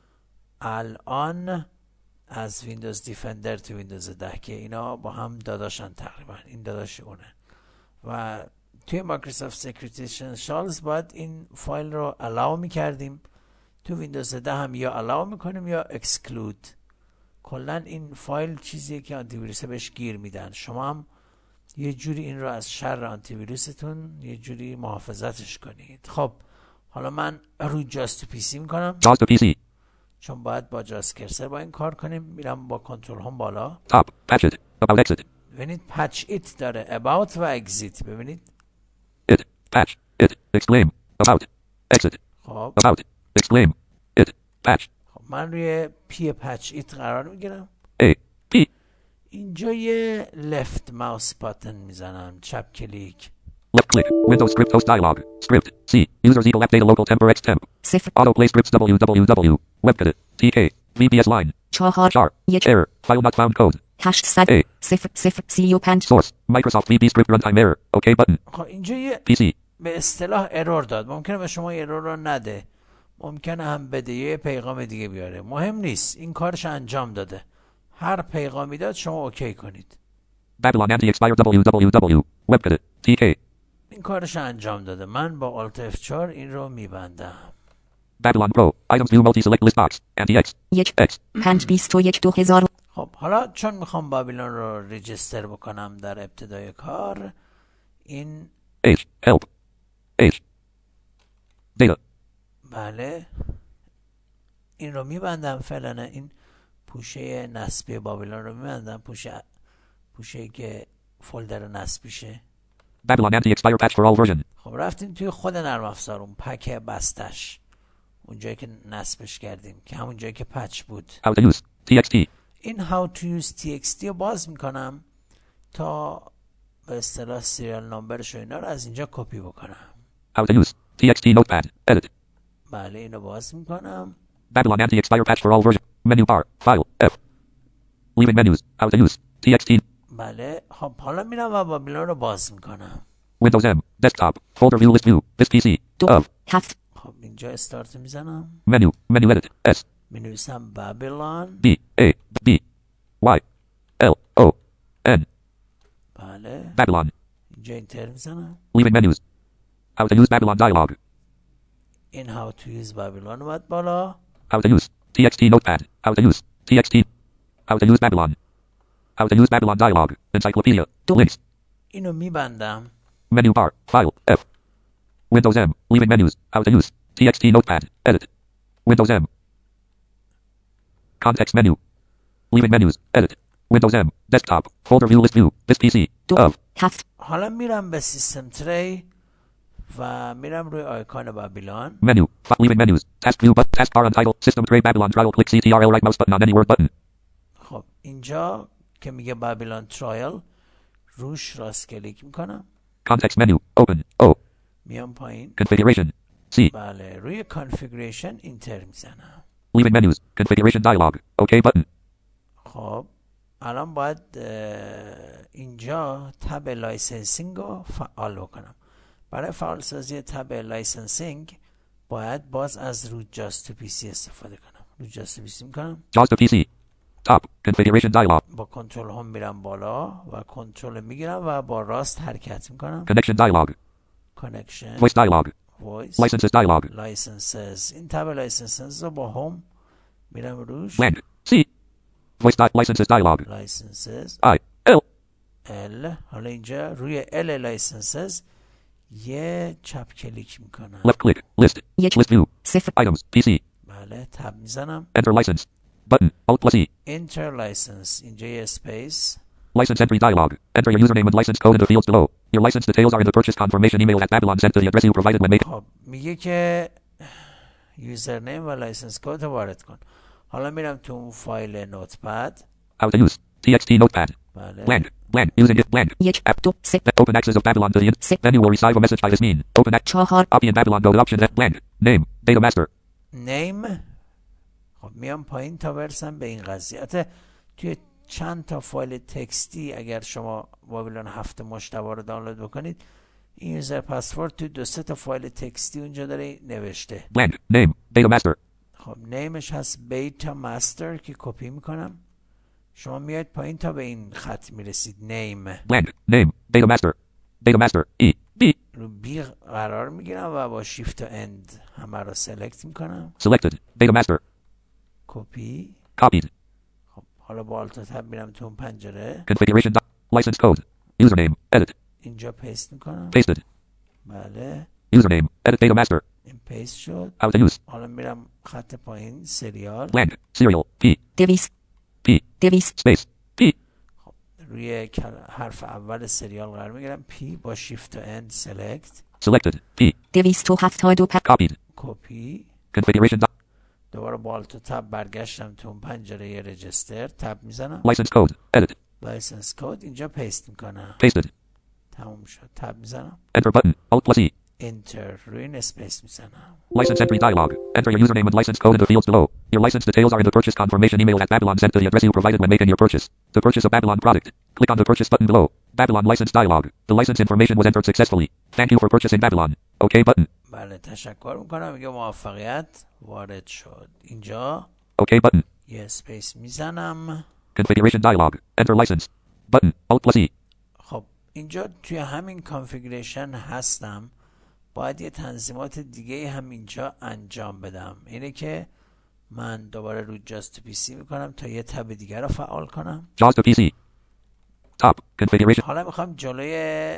الان از ویندوز دیفندر تو ویندوز ده که اینا با هم داداشن تقریبا. این داداش اونه و توی مایکروسافت سکیوریتی اسنشالز باید این فایل رو الاو میکردیم. تو ویندوز ده هم یا الاو میکنیم یا اکسکلود. کلا این فایل چیزیه که آنتی ویروس بهش گیر میدن. شما هم یه جوری این رو از شر آنتی ویروستون یه جوری محافظتش کنید. خب حالا من روی جاست تو پی سی میکنم. JAWS to P C. چون باید با جاست کرسر با این کار کنیم. میرم با کنترل هم بالا. Top. Patch it. About exit. ببینید پچ ایت داره. about و اگزیت. ببینید It. Patch. It. Exclaim. About. Exit. خب About. Exclaim. It. Patch. خب من روی پی پچ ایت قرار میگیرم. A. P. اینجا یه left mouse button میزنم. چپ کلیک. Left click. Windows script host dialog. Script. C. Users equal app data local temper x temp. صفر Autoplay scripts www. Webkit. T K. V B S line. چهار Char. یک Error. File not found code. هشتصد A. صفر صفر سی و پنج Source. Microsoft V B script runtime error. OK button. خب اینجا یه P C. به اصطلاح ارور داد. ممکنه به شما ارور رو نده، ممکنه هم بده یه پیغام دیگه بیاره. مهم نیست، این کارش انجام داده. هر پیغامی داد شما اوکی کنید. Babylon anti-expire www. Webkit. T K. این کارش انجام داده. من با آلت اف چهار این رو میبندم. Babylon Pro. Items view multi select list box. Anti-X. یک X. پنج بیست و یک دو هزار خب حالا چون میخوام بابیلون رو رجستر بکنم در ابتدای کار، این H. Help. H. Data. بله این رو میبندم. فعلا این پوشه نسبی بابیلون رو میبندم. پوشه پوشه که فولدر نسبیشه. Babylon anti-expire patch for all version. خب رفتیم توی خود نرم افزار اون پک بستش، اونجایی که نصبش کردیم که همون جایی که پچ بود. How to use. T X T. این how to use txt رو باز میکنم تا به اصطلاح سریال نامبرش و اینا رو از اینجا کپی بکنم. How to use. txt notepad. Edit. بله اینو باز میکنم. Babylon anti-expire patch for all version. Menu bar. File. F. Leaving menus. How to use. txt. بله خب حالا میرم و بابیلون رو باز میکنم. Windows M. Desktop. Folder view list view. This پی سی. دو Of. هفت خب اینجا استارت میزنم. Menu. Menu edit. S. مینویسم بابیلون. B. A. B. Y. L. O. N. بله Babylon. اینجا اینتر میزنم. Leaving menus. How to use Babylon dialog. این how to use بابیلون اومد بالا. How to use. txt notepad. How to use. txt. How to use Babylon. How to use Babylon dialog. Encyclopedia. Links. اینو میبندم. Menu bar. File. F. Windows M. Leaving menus. How to use. txt notepad. Edit. Windows M. Context menu. Leaving menus. Edit. Windows M. Desktop. Folder view list view. This پی سی. دو Of. هفت حالا میرم به سیستم تری و میرم روی آیکون بابیلون. Menu. F- leaving menus. Task view but taskbar untitled. System tray Babylon trial. Click C T R L right mouse button on any word button. خب اینجا که میگه بابیلون ترایل روش راست کلیک میکنم. Context menu. Open. O. میام پایین. Configuration. C. بله روی کانفیگریشن اینتر میزنم. Leaving menus. Configuration dialog. OK button. خب الان باید اه، اینجا تب لایسنسینگ رو فعال بکنم. برای فعال سازی تب لایسنسینگ باید باز از روت جاست تو پی سی استفاده کنم. روت جاست تو پی سی میکنم. JAWS to پی سی. Top. Configuration dialog. با کنترل هم میرم بالا و کنترل میگیرم و با راست حرکت میکنم. Connection dialog. کانکشن Voice dialog. وایس Licenses dialog. لایسنسز. این تب لایسنسز رو با هم میرم روش. Land. C. Voice di- licenses dialog. لایسنسز I. L. ال. حالا اینجا روی ال لایسنسز یه چپ کلیک میکنم. Left click. List. یک List view. صفر Items. پی سی. بله تب میزنم. Enter license. Button. Alt plus E. اینتر لایسنس. اینجا یه اسپیس. License entry dialog. Enter your username and license code in the fields below. Your license details are in the purchase confirmation email at Babylon sent to the address you provided when making. خب میگه که یوزرنیم و لایسنس کد رو وارد کن. حالا میرم تو اون فایل نوتپد. How to use. txt notepad. بله Blank. Blank. Using it. Blank. یک دو سه Open access of Babylon to the in. Sip. Then you will receive a message by this mean. Open access. چهار Copy in Babylon go to option F. Blank. Name. Data master. نیم. خب میام پایین تا برسم به این قضیه. البته توی چند تا فایل تکستی اگر شما بابیلون هفت مشتبه رو دانلود بکنید این یوزر پسورد توی دو سه تا فایل تکستی اونجا داره نوشته. Blank. Name. Data master. خب نیمش هست بیتا مستر که کپی میکنم. شما میاید پایین تا به این خط میرسید. نیم. Blank. Name. Data master. Data master. E. B. رو بی قرار میگیرم و با شیفت و اند همه رو سلکت میکنم. Selected. Data master. کپی. Copied. خب حالا با آلت و تب میرم تو اون پنجره. Configuration. di- License code. Username. Edit. اینجا پیست میکنم. Pasted. بله Username. Edit data master. این پیست شد. How to use. حالا میرم خط پایین سریال. Blank. Serial. P. دویست P. دویست Space. P. روی کل- حرف اول سریال قرار میگیرم. پی با شیفت و اند سلکت. Selected. P. دویست و هفتاد و پنج Copied. کپی. Configuration. di- دوباره با آلت و تب برگشتم تو اون پنجره رجستر. تب میزنم. License code. Edit. لایسنس کد اینجا پیست میکنم. Pasted. تموم شد. تب میزنم. Enter button. Alt plus E. انتر روی این اسپیس میزنم. License entry dialog. Enter your username and license code in the fields below. Your license details are in the purchase confirmation email at Babylon sent to the address you provided when making your purchase. To purchase a Babylon product, click on the purchase button below. Babylon license dialog. The license information was entered successfully. Thank you for purchasing Babylon. OK button. بله تشکر میکنم. میگه موفقیت وارد شد. اینجا OK button. یه اسپیس میزنم. Configuration dialog. Enter license. Button. Alt plus E. خب اینجا توی همین کانفیگریشن هستم. باید یه تنظیمات دیگه هم اینجا انجام بدم. اینه که من دوباره رو جاست پی سی میکنم تا یه تب دیگر رو فعال کنم. JAWS to پی سی. Top. Configuration. حالا میخوام جلوی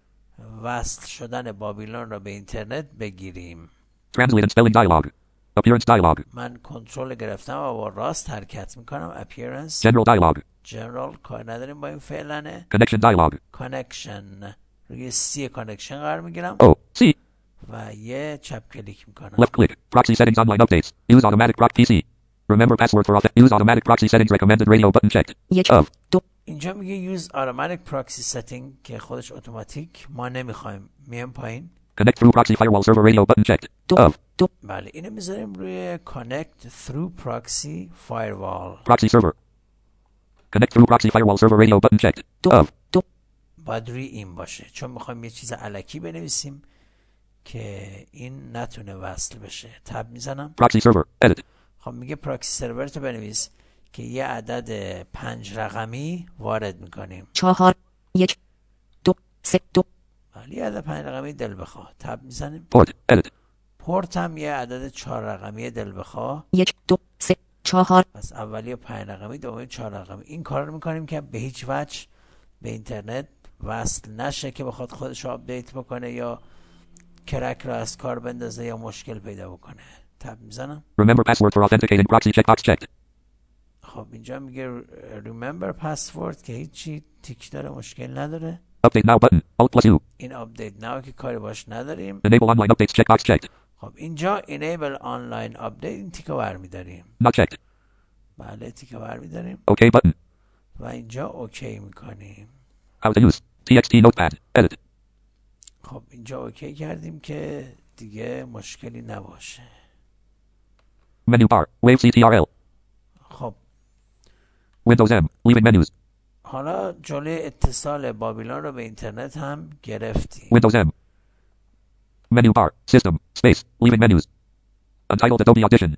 وصل شدن بابیلون رو به اینترنت بگیریم. Translate and spelling dialog. Appearance dialog. من کنترل گرفتم و با راست حرکت میکنم. Appearance. General dialog. General کار نداریم با این فعلنه. Connection dialog. Connection. روی سی کانکشن قرار میگیرم O. C. و یه چپ کلیک میکنم. Left click. Proxy settings online updates. Use automatic proc پی سی. Remember password for auth. Use automatic proxy settings recommended radio button checked. یک Of. دو اینجا میگه use automatic proxy setting که خودش اتوماتیک ما نمیخوایم. میام پایین. Connect through proxy firewall server radio button checked. دو Of. دو بله اینو میذاریم روی connect through proxy firewall. Proxy server. Connect through proxy firewall server radio button checked. دو Of. دو باید روی این باشه چون میخوایم یه چیز الکی بنویسیم که این نتونه وصل بشه. تب میزنم. Proxy server. Edit. خب میگه پراکسی سرور تو بنویس که یه عدد پنج رقمی وارد میکنیم. چهار یک دو سه دو ولی یه عدد پنج رقمی دل بخواه. تب میزنیم. Port. Edit. پورت هم یه عدد چهار رقمی دل بخواه. یک دو سه چهار پس اولی پنج رقمی دومی چهار رقمی. این کار رو میکنیم که به هیچ وجه به اینترنت وصل نشه که بخواد خودش رو آپدیت بکنه یا کرک رو از کار بندازه یا مشکل پیدا بکنه. تب میزنم. Remember password for authenticating proxy checkbox checked. خب اینجا میگه remember password که هیچی تیک داره مشکل نداره. Update now button. Alt plus U. این update now که کاری باش نداریم. Enable online updates checkbox checked. خب اینجا enable online update این تیکو برمیداریم. Not checked. بله تیکو برمیداریم OK button. و اینجا اوکی میکنیم. How to use. txt notepad. Edit. خب اینجا اوکی کردیم که دیگه مشکلی نباشه. Menu bar. Wave C T R L. خب Windows M. Leaving menus. حالا جلوی اتصال بابیلون رو به اینترنت هم گرفتیم. Windows M. Menu bar. System. Space. Leaving menus. Untitled Adobe Audition.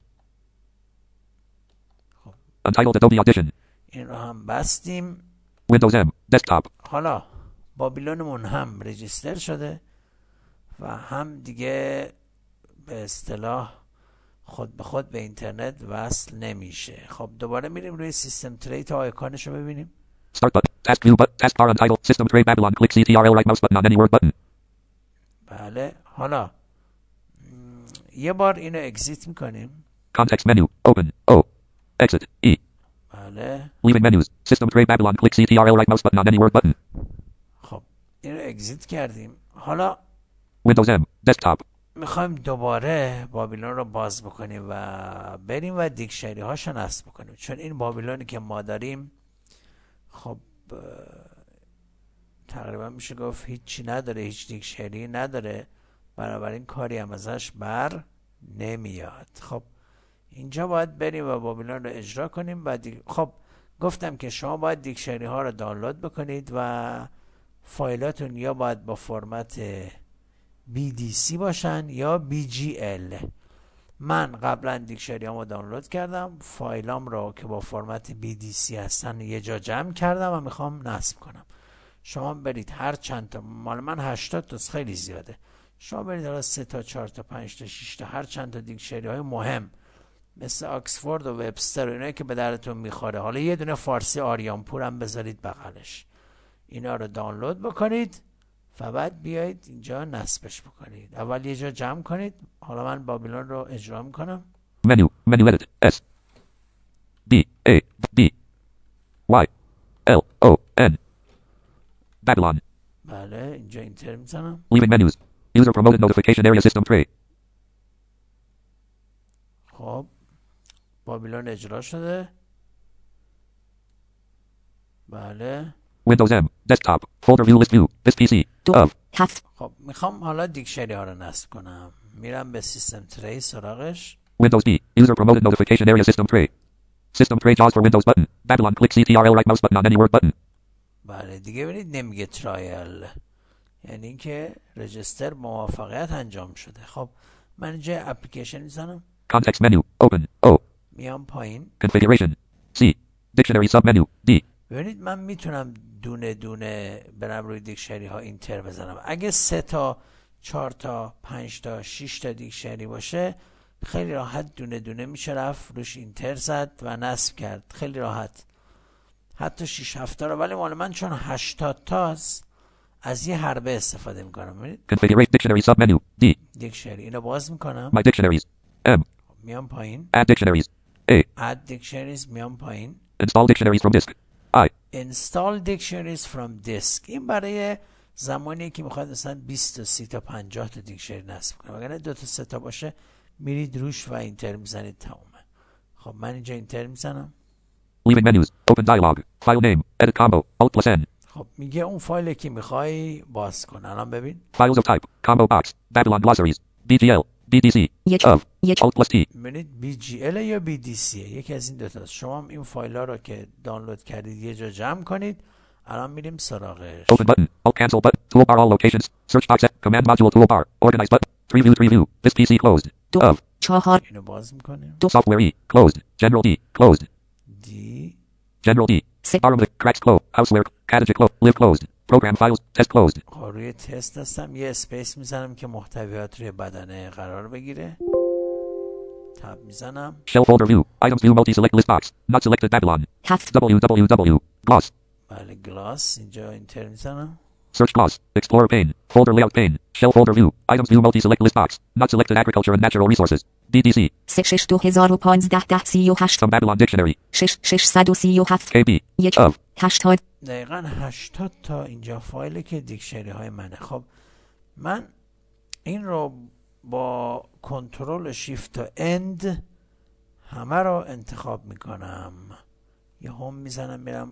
خب Untitled Adobe Audition. این رو هم بستیم. Windows M. Desktop. حالا بابیلونمون هم رجیستر شده و هم دیگه به اصطلاح خود به خود به اینترنت وصل نمیشه. خب دوباره میریم روی سیستم تری تا آیکانش رو ببینیم. Start button. Task view button. Taskbar untitled. System tray Babylon. Click C T R L right mouse button on any word button. بله حالا م، یه بار اینو اگزیت میکنیم. Context menu. Open. O. Exit. E. بله Leaving menus. System tray Babylon. Click C T R L right mouse button on any word button. خب اینو اگزیت کردیم. حالا Windows M. Desktop. میخوایم دوباره بابیلون رو باز بکنیم و بریم و دیکشنری هاشو نصب بکنیم چون این بابیلونی که ما داریم خب اه، تقریبا میشه گفت هیچی نداره، هیچ دیکشنری نداره، بنابراین کاری هم ازش بر نمیاد. خب اینجا باید بریم و بابیلون رو اجرا کنیم و دی... خب گفتم که شما باید دیکشنری ها رو دانلود بکنید و فایلاتون یا باید با فرمت بی دی سی باشن یا بی جی ال. من قبلا دیکشنری هامو دانلود کردم، فایلام رو که با فرمت بی دی سی هستن یه جا جمع کردم و میخوام نصب کنم. شما برید هر چند تا، مال من هشتاد تا خیلی زیاده، شما برید حالا سه تا چهار تا پنج تا شش تا هر چند تا دیکشنری های مهم مثل آکسفورد و وبستر و اینایی که به درتون میخوره، حالا یه دونه فارسی آریانپور هم بذارید بغلش، اینا رو دانلود بکنید و بعد بیایید اینجا نصبش بکنید. اول یه جا جمع کنید. حالا من بابیلون رو اجرا میکنم. Menu. Menu edit. S. B. A. B. Y. L. O. N. Babylon. بله اینجا اینتر میزنم. Leaving menus. User promoted notification area system tray. خب بابیلون اجرا شده. بله Windows M. Desktop. Folder view list view. This P C. دو Of. هفت خب میخوام حالا دیکشنری ها رو نصب کنم. میرم به سیستم تری سراغش. Windows D. User promoted notification area system tray. System tray JAWS for Windows button. Babylon. Click C T R L right mouse button on any word button. بله دیگه ببینید نمیگه ترایل، یعنی اینکه رجیستر موافقت انجام شده. خب من اینجا اپلیکیشن میزنم. Context menu. Open. O. میام پایین. Configuration. C. Dictionary submenu. D. ببینید من میتونم دونه دونه برم روی دیکشنری ها اینتر بزنم. اگه سه تا چهار تا پنج تا شش تا دیکشنری باشه خیلی راحت دونه دونه میشه رفت روش اینتر زد و نصب کرد، خیلی راحت، حتی شش هفت تا رو. ولی مال من چون هشتاد تاست از یه حربه استفاده میکنم. ببینید Configurate dictionary submenu. D. دیکشنری اینو باز میکنم. My dictionaries. M. میام پایین. Add dictionaries. A. Add dictionaries میام پایین. Install dictionaries from disk. I. Install dictionaries from disk. این برای زمانی که میخواید مثلا بیست تا سی تا پنجاه تا دیکشنری نصب کنید. اگر دو تا سه تا باشه میرید روش و اینتر میزنید تمومه. خب من اینجا اینتر میزنم. Leaving menus. Open dialog. File name. Edit combo. Alt plus N. خب میگه اون فایلی که میخوای باز کن. الان ببین. Files of type. Combo box. Babylon glossaries. بی جی ال. بی دی سی. یک Of. یک Alt plus T. ببینید بی جی ال یا بی دی سی یکی از این دو تاست. شما هم این فایل ها رو که دانلود کردید یه جا جمع کنید. الان میریم سراغش. Open button. Alt cancel button. Toolbar all locations. Search box. Command module toolbar. Organize button. Three view. Three view. This پی سی closed. دو Of. چهار اینو باز میکنیم. دو Software E. Closed. General D. Closed. دی General D. سه Barometer. Cracks closed. Houseware. Category closed. Live closed. Program files. Test closed. خب روی تست هستم یه اسپیس میزنم که محتویات روی بدنه قرار بگیره. تب میزنم. Shell folder view. Items view multi-select list box. Not selected Babylon. هفت www. Gloss. بله گلاس اینجا اینتر میزنم. Search gloss. Explorer pane. Folder layout pane. Shell folder view. Items view multi-select list box. Not selected agriculture and natural resources. دی دی سی. سه شش دو هزار و پانزده ده سی و هشت Some Babylon dictionary. شش ششصد و سی و هفت کی‌بی. یک Of. هشتاد دقیقا هشتاد تا اینجا فایلی که دیکشنری های منه. خب من این رو با کنترل شیفت و اند همه رو انتخاب میکنم. یه هم میزنم میرم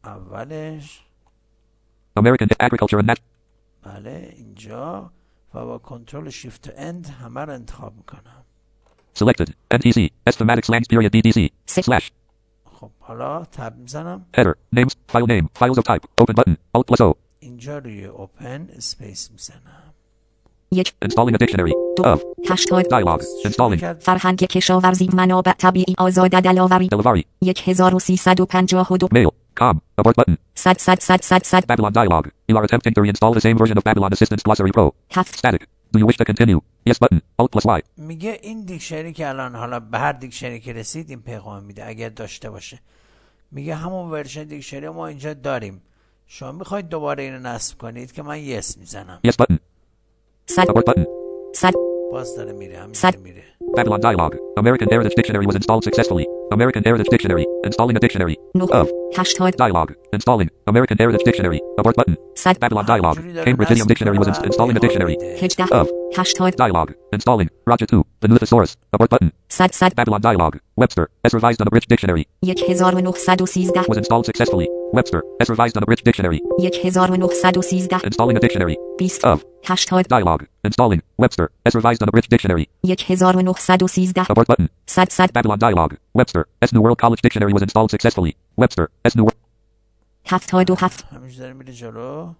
اولش. American agriculture and nat. بله اینجا و با کنترل شیفت و اند همه رو انتخاب میکنم. Selected. ان تی سی. Esthematic slangs period دی دی سی. Slash. خب حالا تب میزنم. Header. Names. File name. Files of type. Open button. Alt plus O. اینجا روی اوپن اسپیس میزنم. یک Installing a dictionary. Of. هشتاد Dialog. Installing. فرهنگ کشاورزی منابع طبیعی آزاد دلاوری Delivery. یک هزار و سیصد و پنجاه و دو Mail. Com. Abort button. صد صد صد صد صد Babylon dialog. You are attempting to reinstall the same version of Babylon Assistance Glossary Pro. هفت Static. Do you wish to continue? Yes button. Alt plus Y. میگه این دیکشنری که الان حالا به هر دیکشنری که رسید این پیغام میده اگر داشته باشه. میگه همون ورژن دیکشنری ما اینجا داریم. شما میخواید دوباره اینو نصب کنید که من یس میزنم. Yes button. صد Abort button. صد باز داره میره همین صد. میره. Babylon dialog. American Heritage Dictionary was installed successfully. American Heritage Dictionary. Installing a dictionary. نه Of. هشتاد Dialog. Installing. American Heritage Dictionary. Abort button. صد Babylon dialog. Cambridge Idiom Dictionary was inst- installing a dictionary. هجده Of. هشتاد Dialog. Installing. Roger two. The new thesaurus. Abort button. صد صد Babylon dialog. Webster. As revised on a British dictionary. یک هزار و نهصد و سیزده Was installed successfully. Webster. As revised on a British dictionary. یک هزار و نهصد و سیزده Installing a dictionary. بیست Of. هشتاد Dialog. Installing. Webster. As revised on a British dictionary. یک هزار و نهصد و سیزده Abort button. صد صد Babylon dialog. Webster. As New World College Dictionary was installed successfully. Webster. As New World. هفتاد و هفت همینجا داره میره جلو.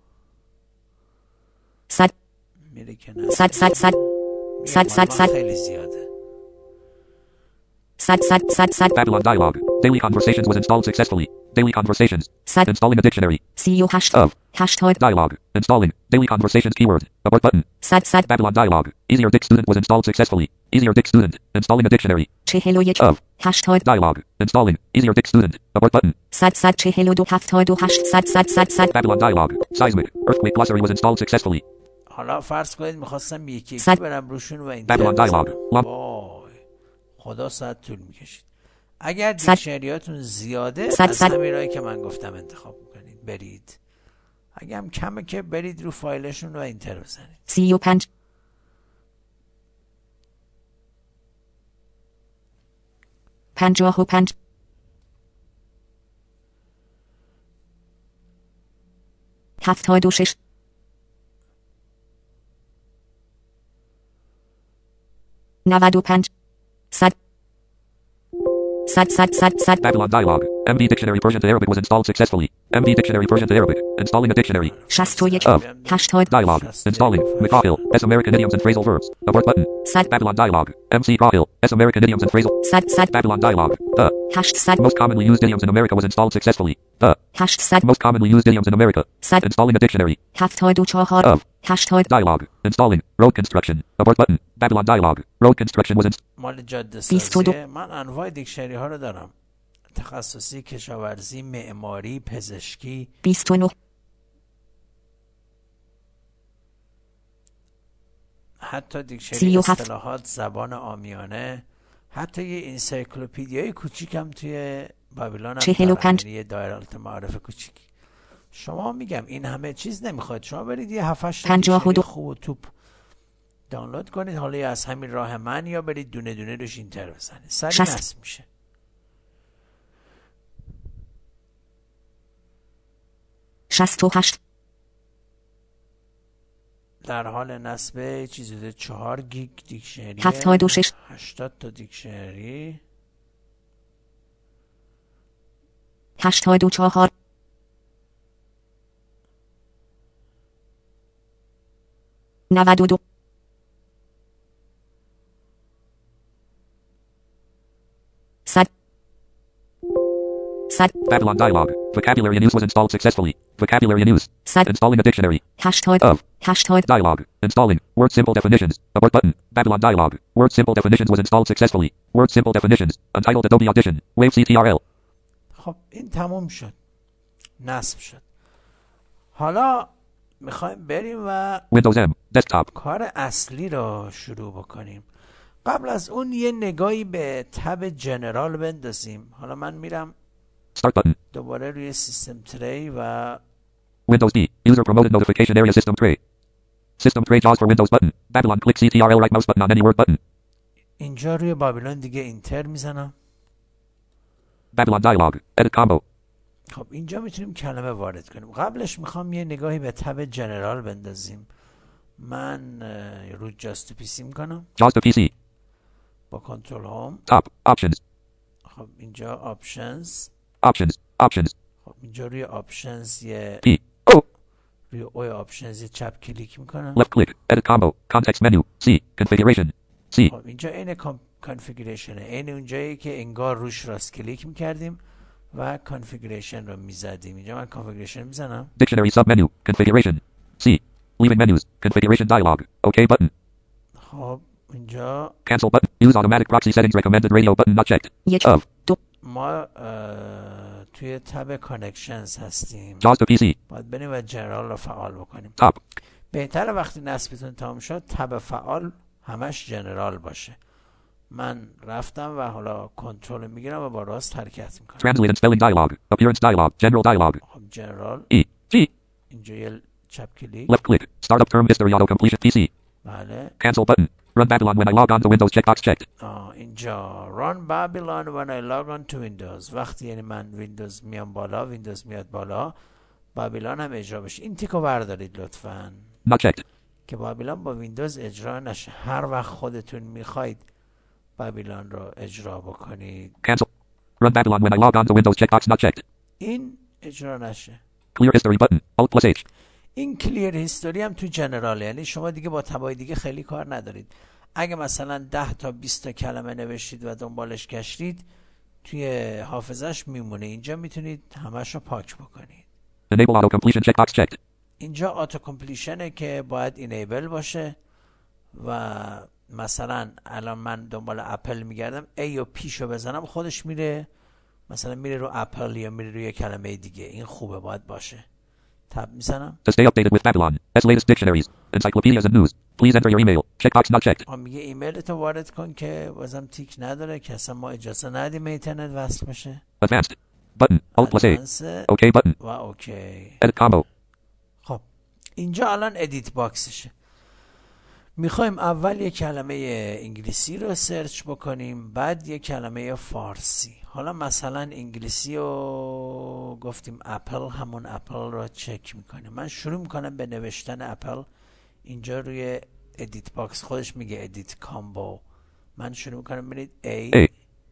صد میره که نه. صد صد صد میگم صد صد من صد خیلی زیاده. صد صد صد صد Babylon dialog. Daily conversations was installed successfully. Daily conversations. صد Installing a dictionary. سی و هشت Of. هشتاد Dialog. Installing. Daily conversations keyword. Abort button. صد صد Babylon dialog. Easier Dick student was installed successfully. Easier Dick student. Installing a dictionary. چهل و یک Of. هشتاد Dialog. Installing. Easier Dick student. Abort button. صد صد چهل و دو هفتاد و هشت صد صد صد صد Babylon dialog. Seismic. Earthquake glossary was installed successfully. حالا فرض کنید میخواستم یکی یکی صد. برم روشون و اینتر Babylon بزنم. dialog. Lump. وای خدا صد طول میکشید. اگر صد. دیکشنریاتون زیاده صد. از صد. همین راهی که من گفتم انتخاب میکنید برید. اگه هم کمه که برید رو فایلشون و اینتر بزنید. سی و پنج پنجاه و پنج هفتاد و شش نود و پنج صد صد صد صد صد Babylon dialog. ام دی Dictionary Persian to Arabic was installed successfully. ام دی Dictionary Persian to Arabic. Installing a dictionary. شصت و یک Of. هشتاد Dialog. Installing. McGraw-Hill. S American idioms and phrasal verbs. Abort button. صد Babylon dialog. ام سی Graw-Hill. S American idioms and phrasal. صد صد Babylon dialog. The هشتصد most commonly used idioms in America was installed successfully. The هشتصد most commonly used idioms in America. صد Installing a dictionary. هفتاد و چهار Of. هشتاد Dialog. Installing. Road construction. Abort button. Babylon dialog. Road construction was installed. مال جاده بیست و دو. سازی. من انواع دیکشنری ها رو دارم. تخصصی، کشاورزی، معماری، پزشکی. بیست و نه حتی سی دیکشنری و هفت. اصطلاحات زبان عامیانه. حتی یه انسایکلوپدیای کوچیکم توی بابلان هم چهل و دارم. پنج. یعنی یه دایره معارف کوچیکی. شما میگم این همه چیز نمیخواد. شما برید یه هفت هشت پنجاه و دیکشنری دو. خوب و توپ دانلود کنید. حالا یا از همین راه من یا برید دونه دونه روش اینتر بزنید. سریع شصت. نصب میشه. شصت و هشت. در حال نصب چیزی ده چهار گیگ دیکشنری، هفتاد و شش. هشتاد تا دیکشنری، هشتاد و چهار. نود و دو. صد. صد. Babylon dialog. Vocabulary in use was installed successfully. Vocabulary in use. صد. Installing a dictionary. هشتاد. Of. هشتاد. Dialog. Installing. Word symbol definitions. Abort button. Babylon dialog. Word symbol definitions was installed successfully. Word symbol definitions. Untitled Adobe Audition. Wave C T R L. خب این تموم شد، نصب شد. حالا میخوایم بریم و Windows M. Desktop. کار اصلی رو شروع بکنیم. قبل از اون یه نگاهی به تب جنرال بندازیم. حالا من میرم Start button. دوباره روی سیستم تری و Windows D. User promoted notification area system tray. System tray JAWS for Windows button. Babylon click C T R L right mouse button on any word button. اینجا روی بابلون دیگه اینتر میزنم. Babylon dialog. Edit combo. خب اینجا میتونیم کلمه وارد کنیم. قبلش میخوام یه نگاهی به تب جنرال بندازیم. من اه، رو جاست پی سی میکنم JAWS to P C. با کنترل هوم. Top. Options. خب اینجا آپشنز. Options. Options. خب اینجا روی آپشنز یه P. O. روی اوی آپشنز یه چپ کلیک میکنم. Left click. Edit combo. Context menu. C. Configuration. C. خب اینجا این کانفیگریشنه، این اونجایی که انگار روش راست کلیک میکردیم و کانفیگریشن رو میزدیم. اینجا من کانفیگریشن میزنم. Dictionary submenu. Configuration. C. Leaving menus. Configuration dialog. OK button. خب اینجا Cancel button. Use automatic proxy settings recommended radio button not checked. یک. Of. دو. ما اه، توی تب کانکشنز هستیم. JAWS to P C. باید بریم و جنرال رو فعال بکنیم. Top. بهتره وقتی نصبتون تمام شد تب فعال همش جنرال باشه. من رفتم و حالا کنترل میگیرم و با راست حرکت میکنم. Translate and spelling dialog. Appearance dialog. General dialog. خب جنرال E. G. اینجا یه چپ کلیک. Left click. Startup term history auto completion P C. بله. Cancel button. Run Babylon when I log on to Windows checkbox checked. آه اینجا run Babylon when I log on to Windows. وقتی یعنی من ویندوز میام بالا، ویندوز میاد بالا، بابیلون هم اجرا بشه. این تیکو بردارید لطفاً Not checked. که بابیلون با ویندوز اجرا نشه. هر وقت خودتون میخواید بابیلون رو اجرا بکنید Cancel. Run Babylon when I log on to Windows checkbox not checked. این اجرا نشه. Clear history button. Alt plus H. این کلیر هیستوری هم تو جنرال، یعنی شما دیگه با تبای دیگه خیلی کار ندارید. اگه مثلا ده تا بیست تا کلمه نوشتید و دنبالش گشتید توی حافظش میمونه. اینجا میتونید همش رو پاک بکنید. Enable auto completion checkbox checked. اینجا آتو کمپلیشنه که باید اینیبل باشه و مثلا الان من دنبال اپل میگردم ای و پیشو بزنم خودش میره، مثلا میره رو اپل یا میره روی کلمه دیگه. این خوبه، باید باشه. تب میزنم. To stay updated with Babylon. S latest dictionaries. Encyclopedias and news. Please enter your email. Checkbox not checked. آن میگه ایمیل تو وارد کن که بازم تیک نداره که اصلا ما اجازه ندیم اینترنت وصل بشه. Advanced. Button. Alt plus A. ادوانس OK button. و اوکی. Edit combo. خب اینجا الان ادیت باکسشه. میخوایم اول یک کلمه انگلیسی رو سرچ بکنیم، بعد یک کلمه فارسی. حالا مثلا انگلیسی رو گفتیم اپل، همون اپل رو چک میکنیم. من شروع میکنم به نوشتن اپل. اینجا روی ادیت باکس خودش میگه ادیت کامبو. من شروع میکنم ببینید A, A.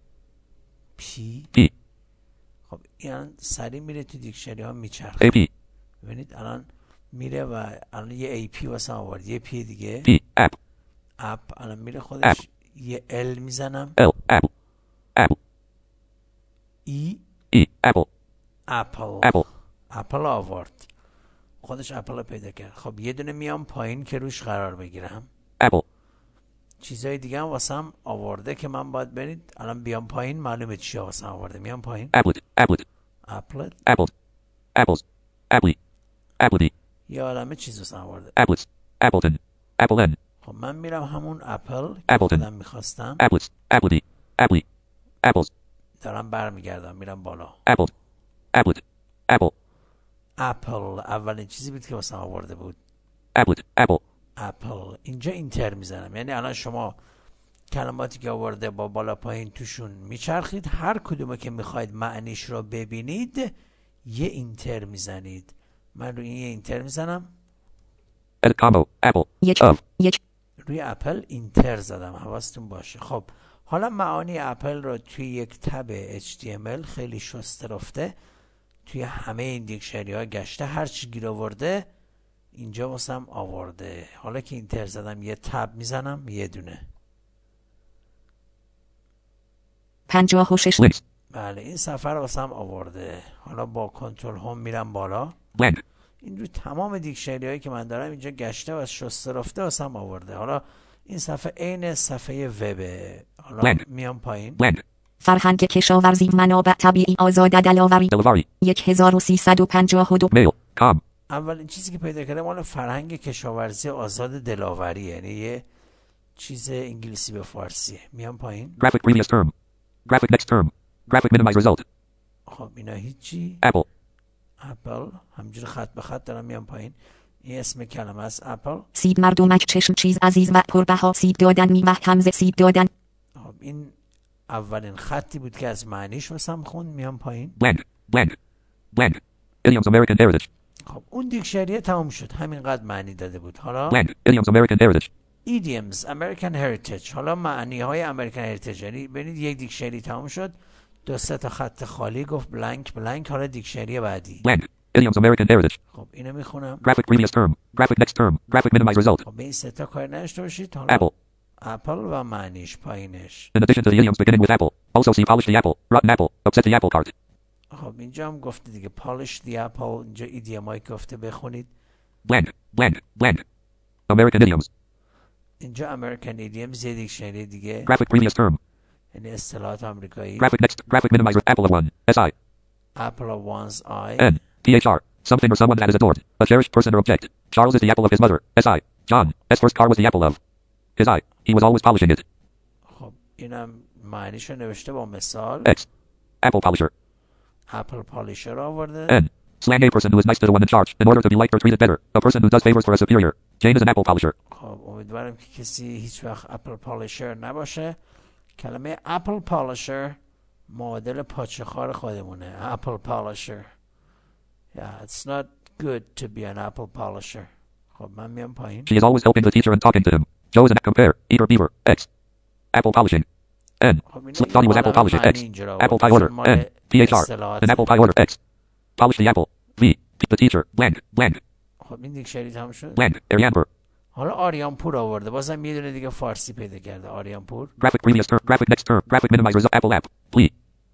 P. P. خب این سریع میره تو دیکشنری ها میچرخه. A P. ببینید الان میره و الان یه ای پی واسه آورد، یه پی دیگه P. App. اپ. الان میره خودش App. یه ال میزنم. L. Apple. Apple. ای E. Apple. اپل. Apple. اپل آورد، خودش اپل رو پیدا کرد. خب یه دونه میام پایین که روش قرار بگیرم. Apple. چیزای دیگه هم واسه هم آورده که من باید برید الان بیام پایین معلومه چی واسه هم آورده. میام پایین. Applet. Applet. اپلت. Apples. Apples. Apply. Applety. یه عالمه چیز واسه هم آورده. Applets. Appleton. Apple N. خب من میرم همون اپل که Appleton. خودم میخواستم. Applets. Applety. Apply. Apples. دارم برمیگردم میرم بالا. Apple. Applet. Apple. اپل اولین چیزی بود که واسه هم آورده بود. Applet. Apple. اپل. اینجا اینتر میزنم، یعنی الان شما کلماتی که آورده با بالا پایین توشون میچرخید، هر کدومه که میخواید معنیش رو ببینید یه اینتر میزنید. من روی این اینتر میزنم. Edit combo. Apple. یک Of. یک روی اپل اینتر زدم، حواستون باشه. خب حالا معانی اپل رو توی یک تب اچ تی ام ال خیلی شسته رفته توی همه این دیکشنری ها گشته، هر چی گیر آورده اینجا واسم آورده. حالا که اینتر زدم یه تب میزنم، یه دونه. پنجاه و شش Links. بله این صفحه رو واسم آورده. حالا با کنترل هوم میرم بالا، Blend. این رو تمام دیکشنری هایی که من دارم اینجا گشته و شسته رفته واسم آورده. حالا این صفحه عین صفحه وبه. حالا Blend. میام پایین. Blend. فرهنگ کشاورزی منابع طبیعی آزاد دلاوری Delivery. یک هزار و سیصد و پنجاه و دو Mail. Com. اولین چیزی که پیدا کردم مال فرهنگ کشاورزی آزاد دلاوری، یعنی یه چیز انگلیسی به فارسیه. میام پایین. Graphic previous term. Graphic next term. Graphic minimize result. خب اینا هیچی. Apple. اپل همجوری خط به خط دارم میام پایین. این اسم کلمه است اپل. سیب مردمک چشم چیز عزیز و پربها سیب دادن میوه همزه سیب دادن. خب این اولین خطی بود که از معنیش واسم خوند. میام پایین. Blend. Blend. Blend. Idioms American heritage. خب اون دیکشنری تمام شد، همینقدر معنی داده بود. حالا Blend. Idioms American heritage. idioms American heritage، حالا معنی های American heritage. یعنی ببینید یک دیکشنری تمام شد، دو سه تا خط خالی گفت بلانک بلانک. حالا دیکشنری بعدی. Blend. Idioms American heritage. خب اینو میخونم. Graphic previous term. Graphic next term. Graphic minimize result. خب به این سه تا کار نداشته باشید. حالا Apple. اپل و معنیش پایینش. In addition to the idioms beginning with Apple, also see polish the apple, rotten apple, upset the apple cart. خب اینجا هم گفته دیگه polish the apple. اینجا ایدیومایی گفته بخونید. Blend. Blend. Blend. American idioms. اینجا American idioms یه دیکشنری دیگه، Graphic previous term. یعنی اصطلاحات آمریکایی. Graphic next. Graphic minimize. Apple of one. S I. apple of one's eye. N. T H R. Something or someone that is adored. A cherished person or object. Charles is the apple of his mother. S I. John. S first car was the apple of his eye. He was always polishing it. خب اینم معنیشو نوشته با مثال. X. Apple polisher. اپل پالیشر آورده. N. Slang a person who is nice to the one in charge in order to be liked or treated better. A person who does favors for a superior. Jane is an apple polisher. خب امیدوارم که کسی هیچ وقت اپل پالیشر نباشه. کلمه اپل پالیشر معادل پاچه خار خودمونه. اپل پالیشر. Yeah, it's not good to be an apple polisher. خب من میام پایین. She is always helping the teacher and talking to him. Joe is an compare. Eater beaver. X. Apple polishing. N. خب اینا Sl- Donnie was apple polishing. X. Apple pie order. N. T H R. An apple pie order. X. Polish the apple. V. The teacher. Blend. Blend. خب این دیکشنری تمام شد. Blend. Arianpur. حالا آریانپور آورده. بازم یه دونه دیگه فارسی پیدا کرده. آریانپور. Graphic previous term. Graphic next term. Graphic minimize result. Apple app. Plea.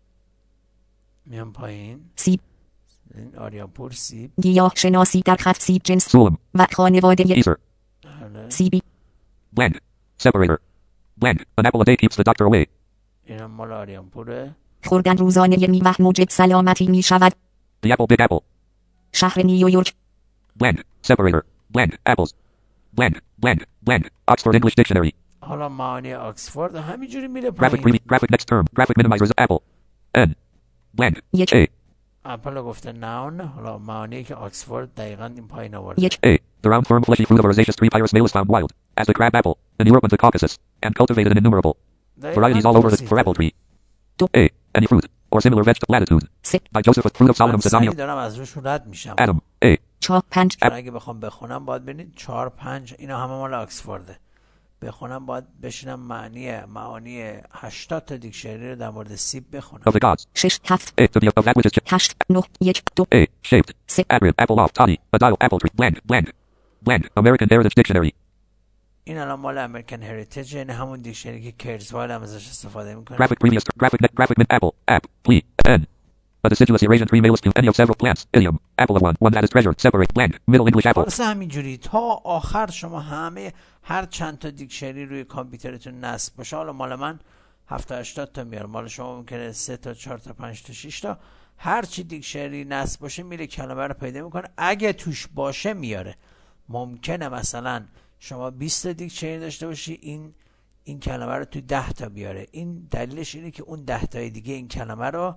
میام پایین. سیب این آریانپور سیب. گیاه شناسی در خط سیب جنس Sulam. و خانواده Ether. حالا سیبی Blend. Separator. Blend. An apple a day keeps the doctor away. اینم مال آریانپوره. خوردن روزانه میوه موجب سلامتی می شود. The apple big apple. شهر نیویورک Blend. Separator. Blend. Apples. Blend. Blend. Blend. Oxford English Dictionary. حالا معانی آکسفورد همینجوری میره Graphic پایین. previ- graphic next term. Graphic minimize result. Apple. N. Blend. یک A. اپل رو گفته ناون. حالا معانی که آکسفورد دقیقاً این پایین آورده. یک A. The round firm fleshy fruit of a rhizaceous tree Pyrus male is found wild, as the crab apple, in Europe and the Caucasus, and cultivated in innumerable varieties all over the for apple tree. دو A. Any fruit, or similar vegetable latitude. سه By Joseph Fruit of من Solomon سعی Sedania. دارم از روش رد میشم. Adam. A. چهار پنج چون اگه بخوام بخونم باید ببینید چهار پنج اینا همه مال آکسفورده. بخونم باید بشینم معنی معانی هشتاد تا دیکشنری رو در مورد سیب بخونم. Of the gods. شش هفت A. To be of that which is ch- هشت نه یک دو A. Shaped. سه Adrid. Apple off. Toddy. A dial. Apple tree. Blend. Blend. Blend. American Heritage Dictionary. این الان مال امریکن هریتیج، یعنی همون دیکشنری که کرزوایل هم ازش استفاده میکنه. Graphic previous term. Graphic next. Graphic min. Apple. App. Plea. N. A deciduous Eurasian tree male is any of several plants. Idiom. Apple of one. One that is treasured. Separate. Blend. Middle English apple. خلاصه همینجوری تا آخر شما همه هر چند تا دیکشنری روی کامپیوترتون نصب باشه. حالا مال من هفتاد هشتاد تا میاره، مال شما ممکنه سه تا چهار تا پنج تا شش تا. هر چی دیکشنری نصب باشه میره کلمه رو پیدا میکنه. اگه توش باشه میاره. ممکنه مثلا شما بیست تا دیکشنری داشته باشی، این این کلمه رو تو ده تا بیاره. این دلیلش اینه که اون ده تای دیگه این کلمه رو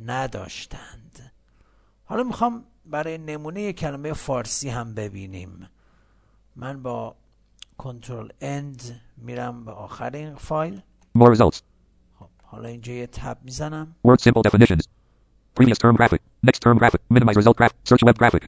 نداشتند. حالا میخوام برای نمونه یک کلمه فارسی هم ببینیم. من با کنترل اند میرم به آخر این فایل. More results. خب حالا اینجا یه تب میزنم. Word simple definitions. Previous term graphic. Next term graphic. Minimize result graphic. Search web graphic.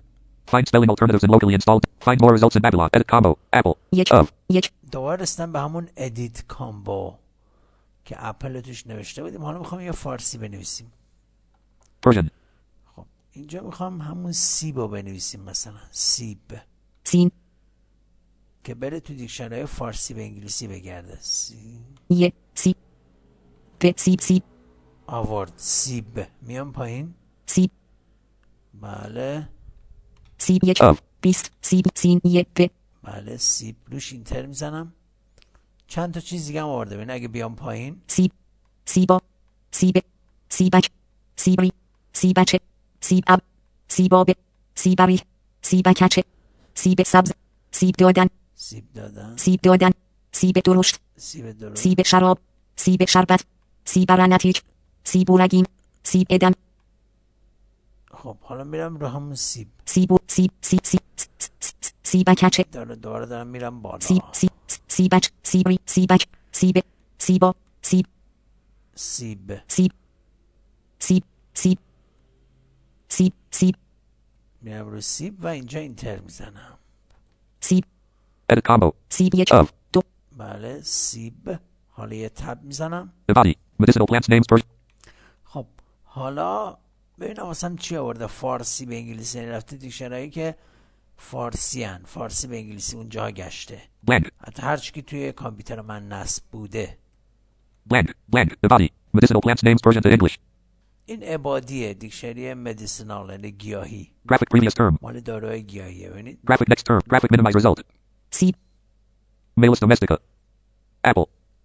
Find spelling alternatives in locally installed. Find more results in Babylon. Edit combo. Apple. یک Of. یک دوباره رسیدم به همون ادیت کامبو که اپل توش نوشته بودیم. حالا میخوام یه فارسی بنویسیم. Persian. خب اینجا میخوام همون سیب رو بنویسیم، مثلا سیب سین که بره تو دیکشنری فارسی به انگلیسی بگرده. سیب یه سیب ب سیب سیب آورد. سیب میام پایین. سیب بله سیب یک Of. بیست سیب سین یه ب بله سیب روش اینتر میزنم. چند تا چیز دیگه هم آورده. ببین اگه بیام پایین سیب سیبا سیب سیبک سیبری سیبچه سیب اب سیباب سیبری سیبکچه سیب سبز سیب دادن سیب دادن، سیب دادن سیب درشت سیب درشت، سیب شراب سیب شربت سیب رنتیک سیب رگیم سیب ادم خب حالا میرم رو همون سیب. سیب سیب سیب سیب سیبکچه داره دوباره دارم میرم بالا. سیب سیب سیبچ سیبری سیبک سیب سیبا سیب سیب سیب سیب سیب سیب سیب میرم رو سیب و اینجا اینتر میزنم. سیب Edit combo. سیب یک Of. دو بله سیب. حالا yet تب میزنم. The body. Medicinal plants names Persian. خب حالا ببینم واسم چی آورده. فارسی به انگلیسی رفته دیکشنری که فارسی هن. فارسی به انگلیسی اونجا گشته. Blend. حتی هر چی که توی کامپیوتر من نصب بوده. Blend. Blend. The body. Medicinal plants names Persian to English. این عبادیه. دیکشنری مدیسینال یعنی گیاهی. Graphic previous term. مال داروهای گیاهیه. ببینید Graphic next term. Graphic minimize result. سیب Malus domestica. Apple.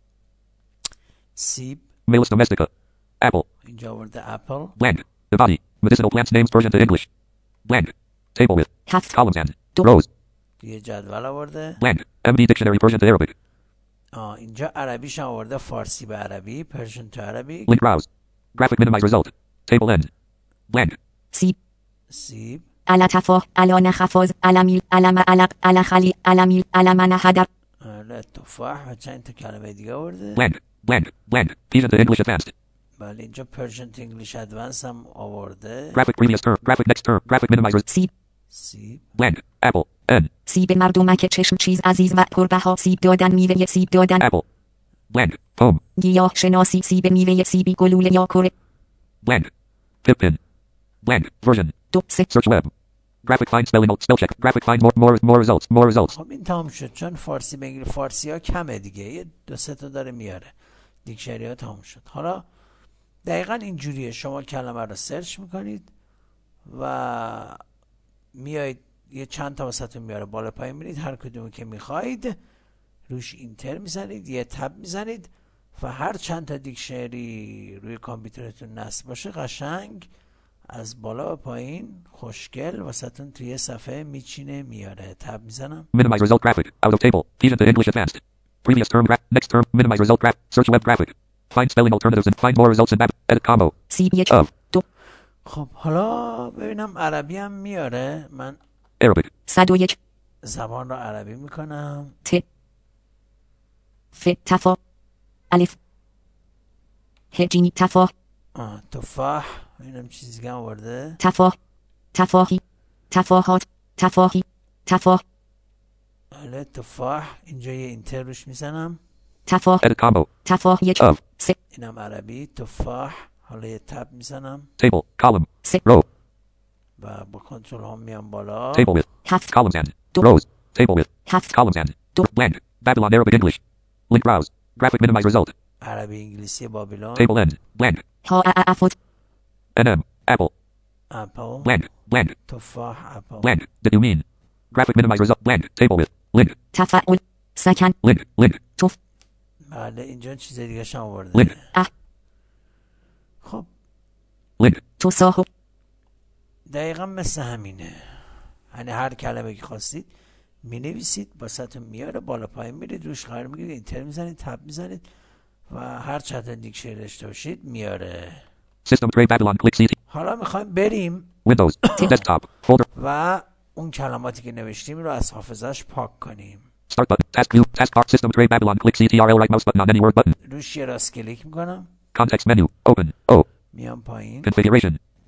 سیب. Malus domestica. Apple. اینجا آورده اپل. Blend. The body. Medicinal plants names Persian to English. Blend. Table with. هفت Columns and. دو. Rows. یه جدول آورده. Blend. M D dictionary Persian to Arabic. آه اینجا عربیش هم آورده. فارسی به عربی. پرشن تو عربی. Link browse. Graphic minimize result. Table end. Blend. سیب سیب. علا تفاح علا نخفاز علمیل علم علق علا خلی علمیل علم نهدر آره تفاح و چند تا کلمه دیگه آورده. Blend. Blend. Blend. Persian to English advanced. بله اینجا پرشن تو انگلیش ادوانس هم آورده. Graphic previous term. Graphic next term. Graphic minimize result. سیب سیب. Blend. Apple. N. سیب مردمک چشم چیز عزیز و پربها سیب دادن میوه سیب دادن Apple. Blend. Poem. گیاه شناسی سیب میوه سیبی گلوله یا کره Blend. Pippin. Blend. Version. دو سه Search web. Graphic find spelling note spell check. Graphic find more more more results. More results. خب این تمام شد. چون فارسی به انگلیسی فارسی ها کمه دیگه. یه دو سه تا داره میاره. دیکشنری ها تمام شد. حالا دقیقا اینجوریه. شما کلمه رو سرچ میکنید و میایید یه چند تا واسهتون میاره بالا پایین میرید. هر کدومو که میخواید روش اینتر میزنید. یه تب میزنید و هر چند تا دیکشنری روی کامپیوترتون نصب باشه قشنگ از بالا و پایین خوشگل واسهتون توی صفحه میچینه میاره. تب میزنم. Minimize result graphic. Out of table. Persian to English advanced. Previous term gra- next term. Minimize result graph. Search web graphic. Find spelling alternatives and find more results in Bab- edit combo. سیب یک Of. دو خب حالا ببینم عربی هم میاره. من Arabic. صد و یک زبان رو عربی میکنم. ت ف تفا الف هجینی تفاح آه تفاح. ببینم چیزی دیگه هم آورده. تفاح تفاحی تفاحات تفاحی تفاح بله تفاح. اینجا یه اینتر روش میزنم. تفاح Edit combo. تفاح یک Of. سه اینم عربی. تفاح. حالا یه تب میزنم Table. Column. سه Row. و با کنترل هم میام بالا. Table with. هفت Columns and. دو. Rows. Table with. هفت Columns and. دو. Blend. Babylon Arabic English. Link browse. Graphic minimize result. عربی انگلیسی بابلون. Table end. Blend. ها ا افوت N M. Apple. اپل. Blend. Blend. تفاح اپل. Blend. Did you mean? Graphic minimize result. Blend. Table with. Link. تفاعل سکن Link. Link. توف بله اینجا چیز دیگه شما آورده. Link. اه خب Link. تصاحب دقیقا مثل همینه. یعنی هر کلمه که خواستید می نویسید باستون میاره. بالا پایین میرید روش قرار میگیرید. اینتر میزنید. تب میزنید و هر چند تا دیکشنری داشته باشید میاره. System tray Babylon. Click C T. حالا میخوایم بریم Windows. Desktop. Folder. و اون کلماتی که نوشتیم رو از حافظش پاک کنیم. Start button. Task view. Taskbar. System tray Babylon. Click C T R L. Right mouse button on any word button. روش یه راست کلیک میکنم. Context menu. Open. O. میام پایین. Configuration.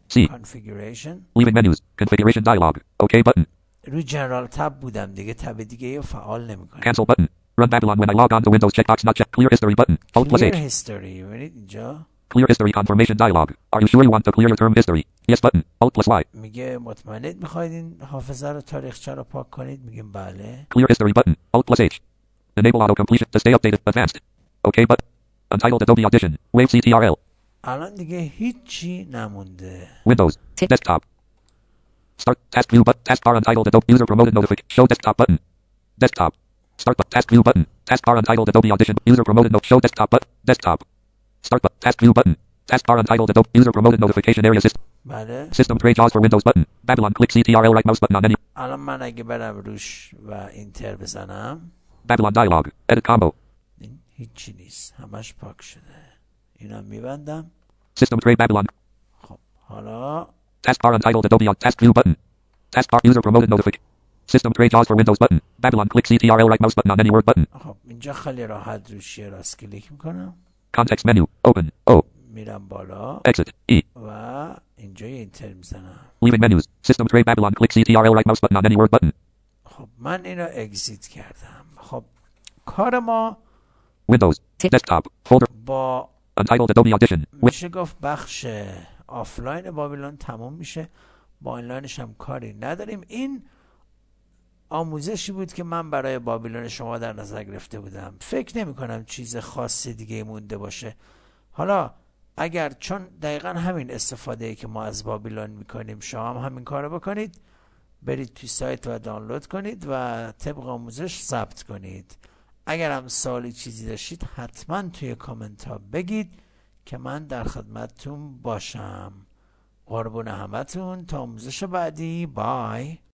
C. configuration. Leaving menus. Configuration dialog. OK button. روی جنرال تب بودم دیگه، تب دیگه رو فعال نمی‌کنه. Cancel button. Run Babylon when I log on to Windows checkbox not checked. Clear history button. Alt plus Clear H. history. ببینید اینجا Clear history confirmation dialog. Are you sure you want to clear your term history? Yes button. Alt plus Y. میگه مطمئنید میخواید این حافظه رو تاریخچه رو پاک کنید؟ میگیم بله. Clear history button. Alt plus H. Enable auto completion to stay updated. Advanced. OK button. Untitled Adobe Audition. Wave C T R L. الان دیگه هیچی نمونده. Windows. Tip. Desktop. Start task view button. Taskbar untitled Adobe user promoted notification. Show desktop button. Desktop. Start but task view button. Taskbar untitled Adobe Audition. User promoted no show desktop button. Desktop. Start but task view button. Taskbar untitled Adobe user promoted notification area system. بله. System tray jaws for Windows button. Babylon click C T R L right mouse button on any. الان من اگه برم روش و اینتر بزنم Babylon dialog. Edit combo. این هیچی نیست، همش پاک شده. اینا میبندم. System tray Babylon. خب حالا Taskbar untitled Adobe on task view button. Taskbar user promoted notification. System tray jaws for Windows button. Babylon click C T R L right mouse button on any word button. خب اینجا خیلی راحت روش یه راست کلیک میکنم. Context menu. Open. O. میرم بالا Exit. E. و اینجا یه اینتر میزنم. Leaving menus. System tray Babylon click C T R L right mouse button on any word button. خب من اینو اگزیت کردم. خب کار ما Windows. Desktop. Folder. با Untitled Adobe Audition. Win- میشه گفت بخش آفلاین بابلون تموم میشه، با آنلاینش هم کاری نداریم. این آموزشی بود که من برای بابلون شما در نظر گرفته بودم. فکر نمی کنم چیز خاص دیگه مونده باشه. حالا اگر چون دقیقا همین استفاده ای که ما از بابلون میکنیم شما هم همین کارو بکنید، برید توی سایت و دانلود کنید و طبق آموزش ثبت کنید. اگر هم سوالی چیزی داشتید حتما توی کامنت ها بگید که من در خدمتتون باشم. قربون همتون تا آموزش بعدی. بای.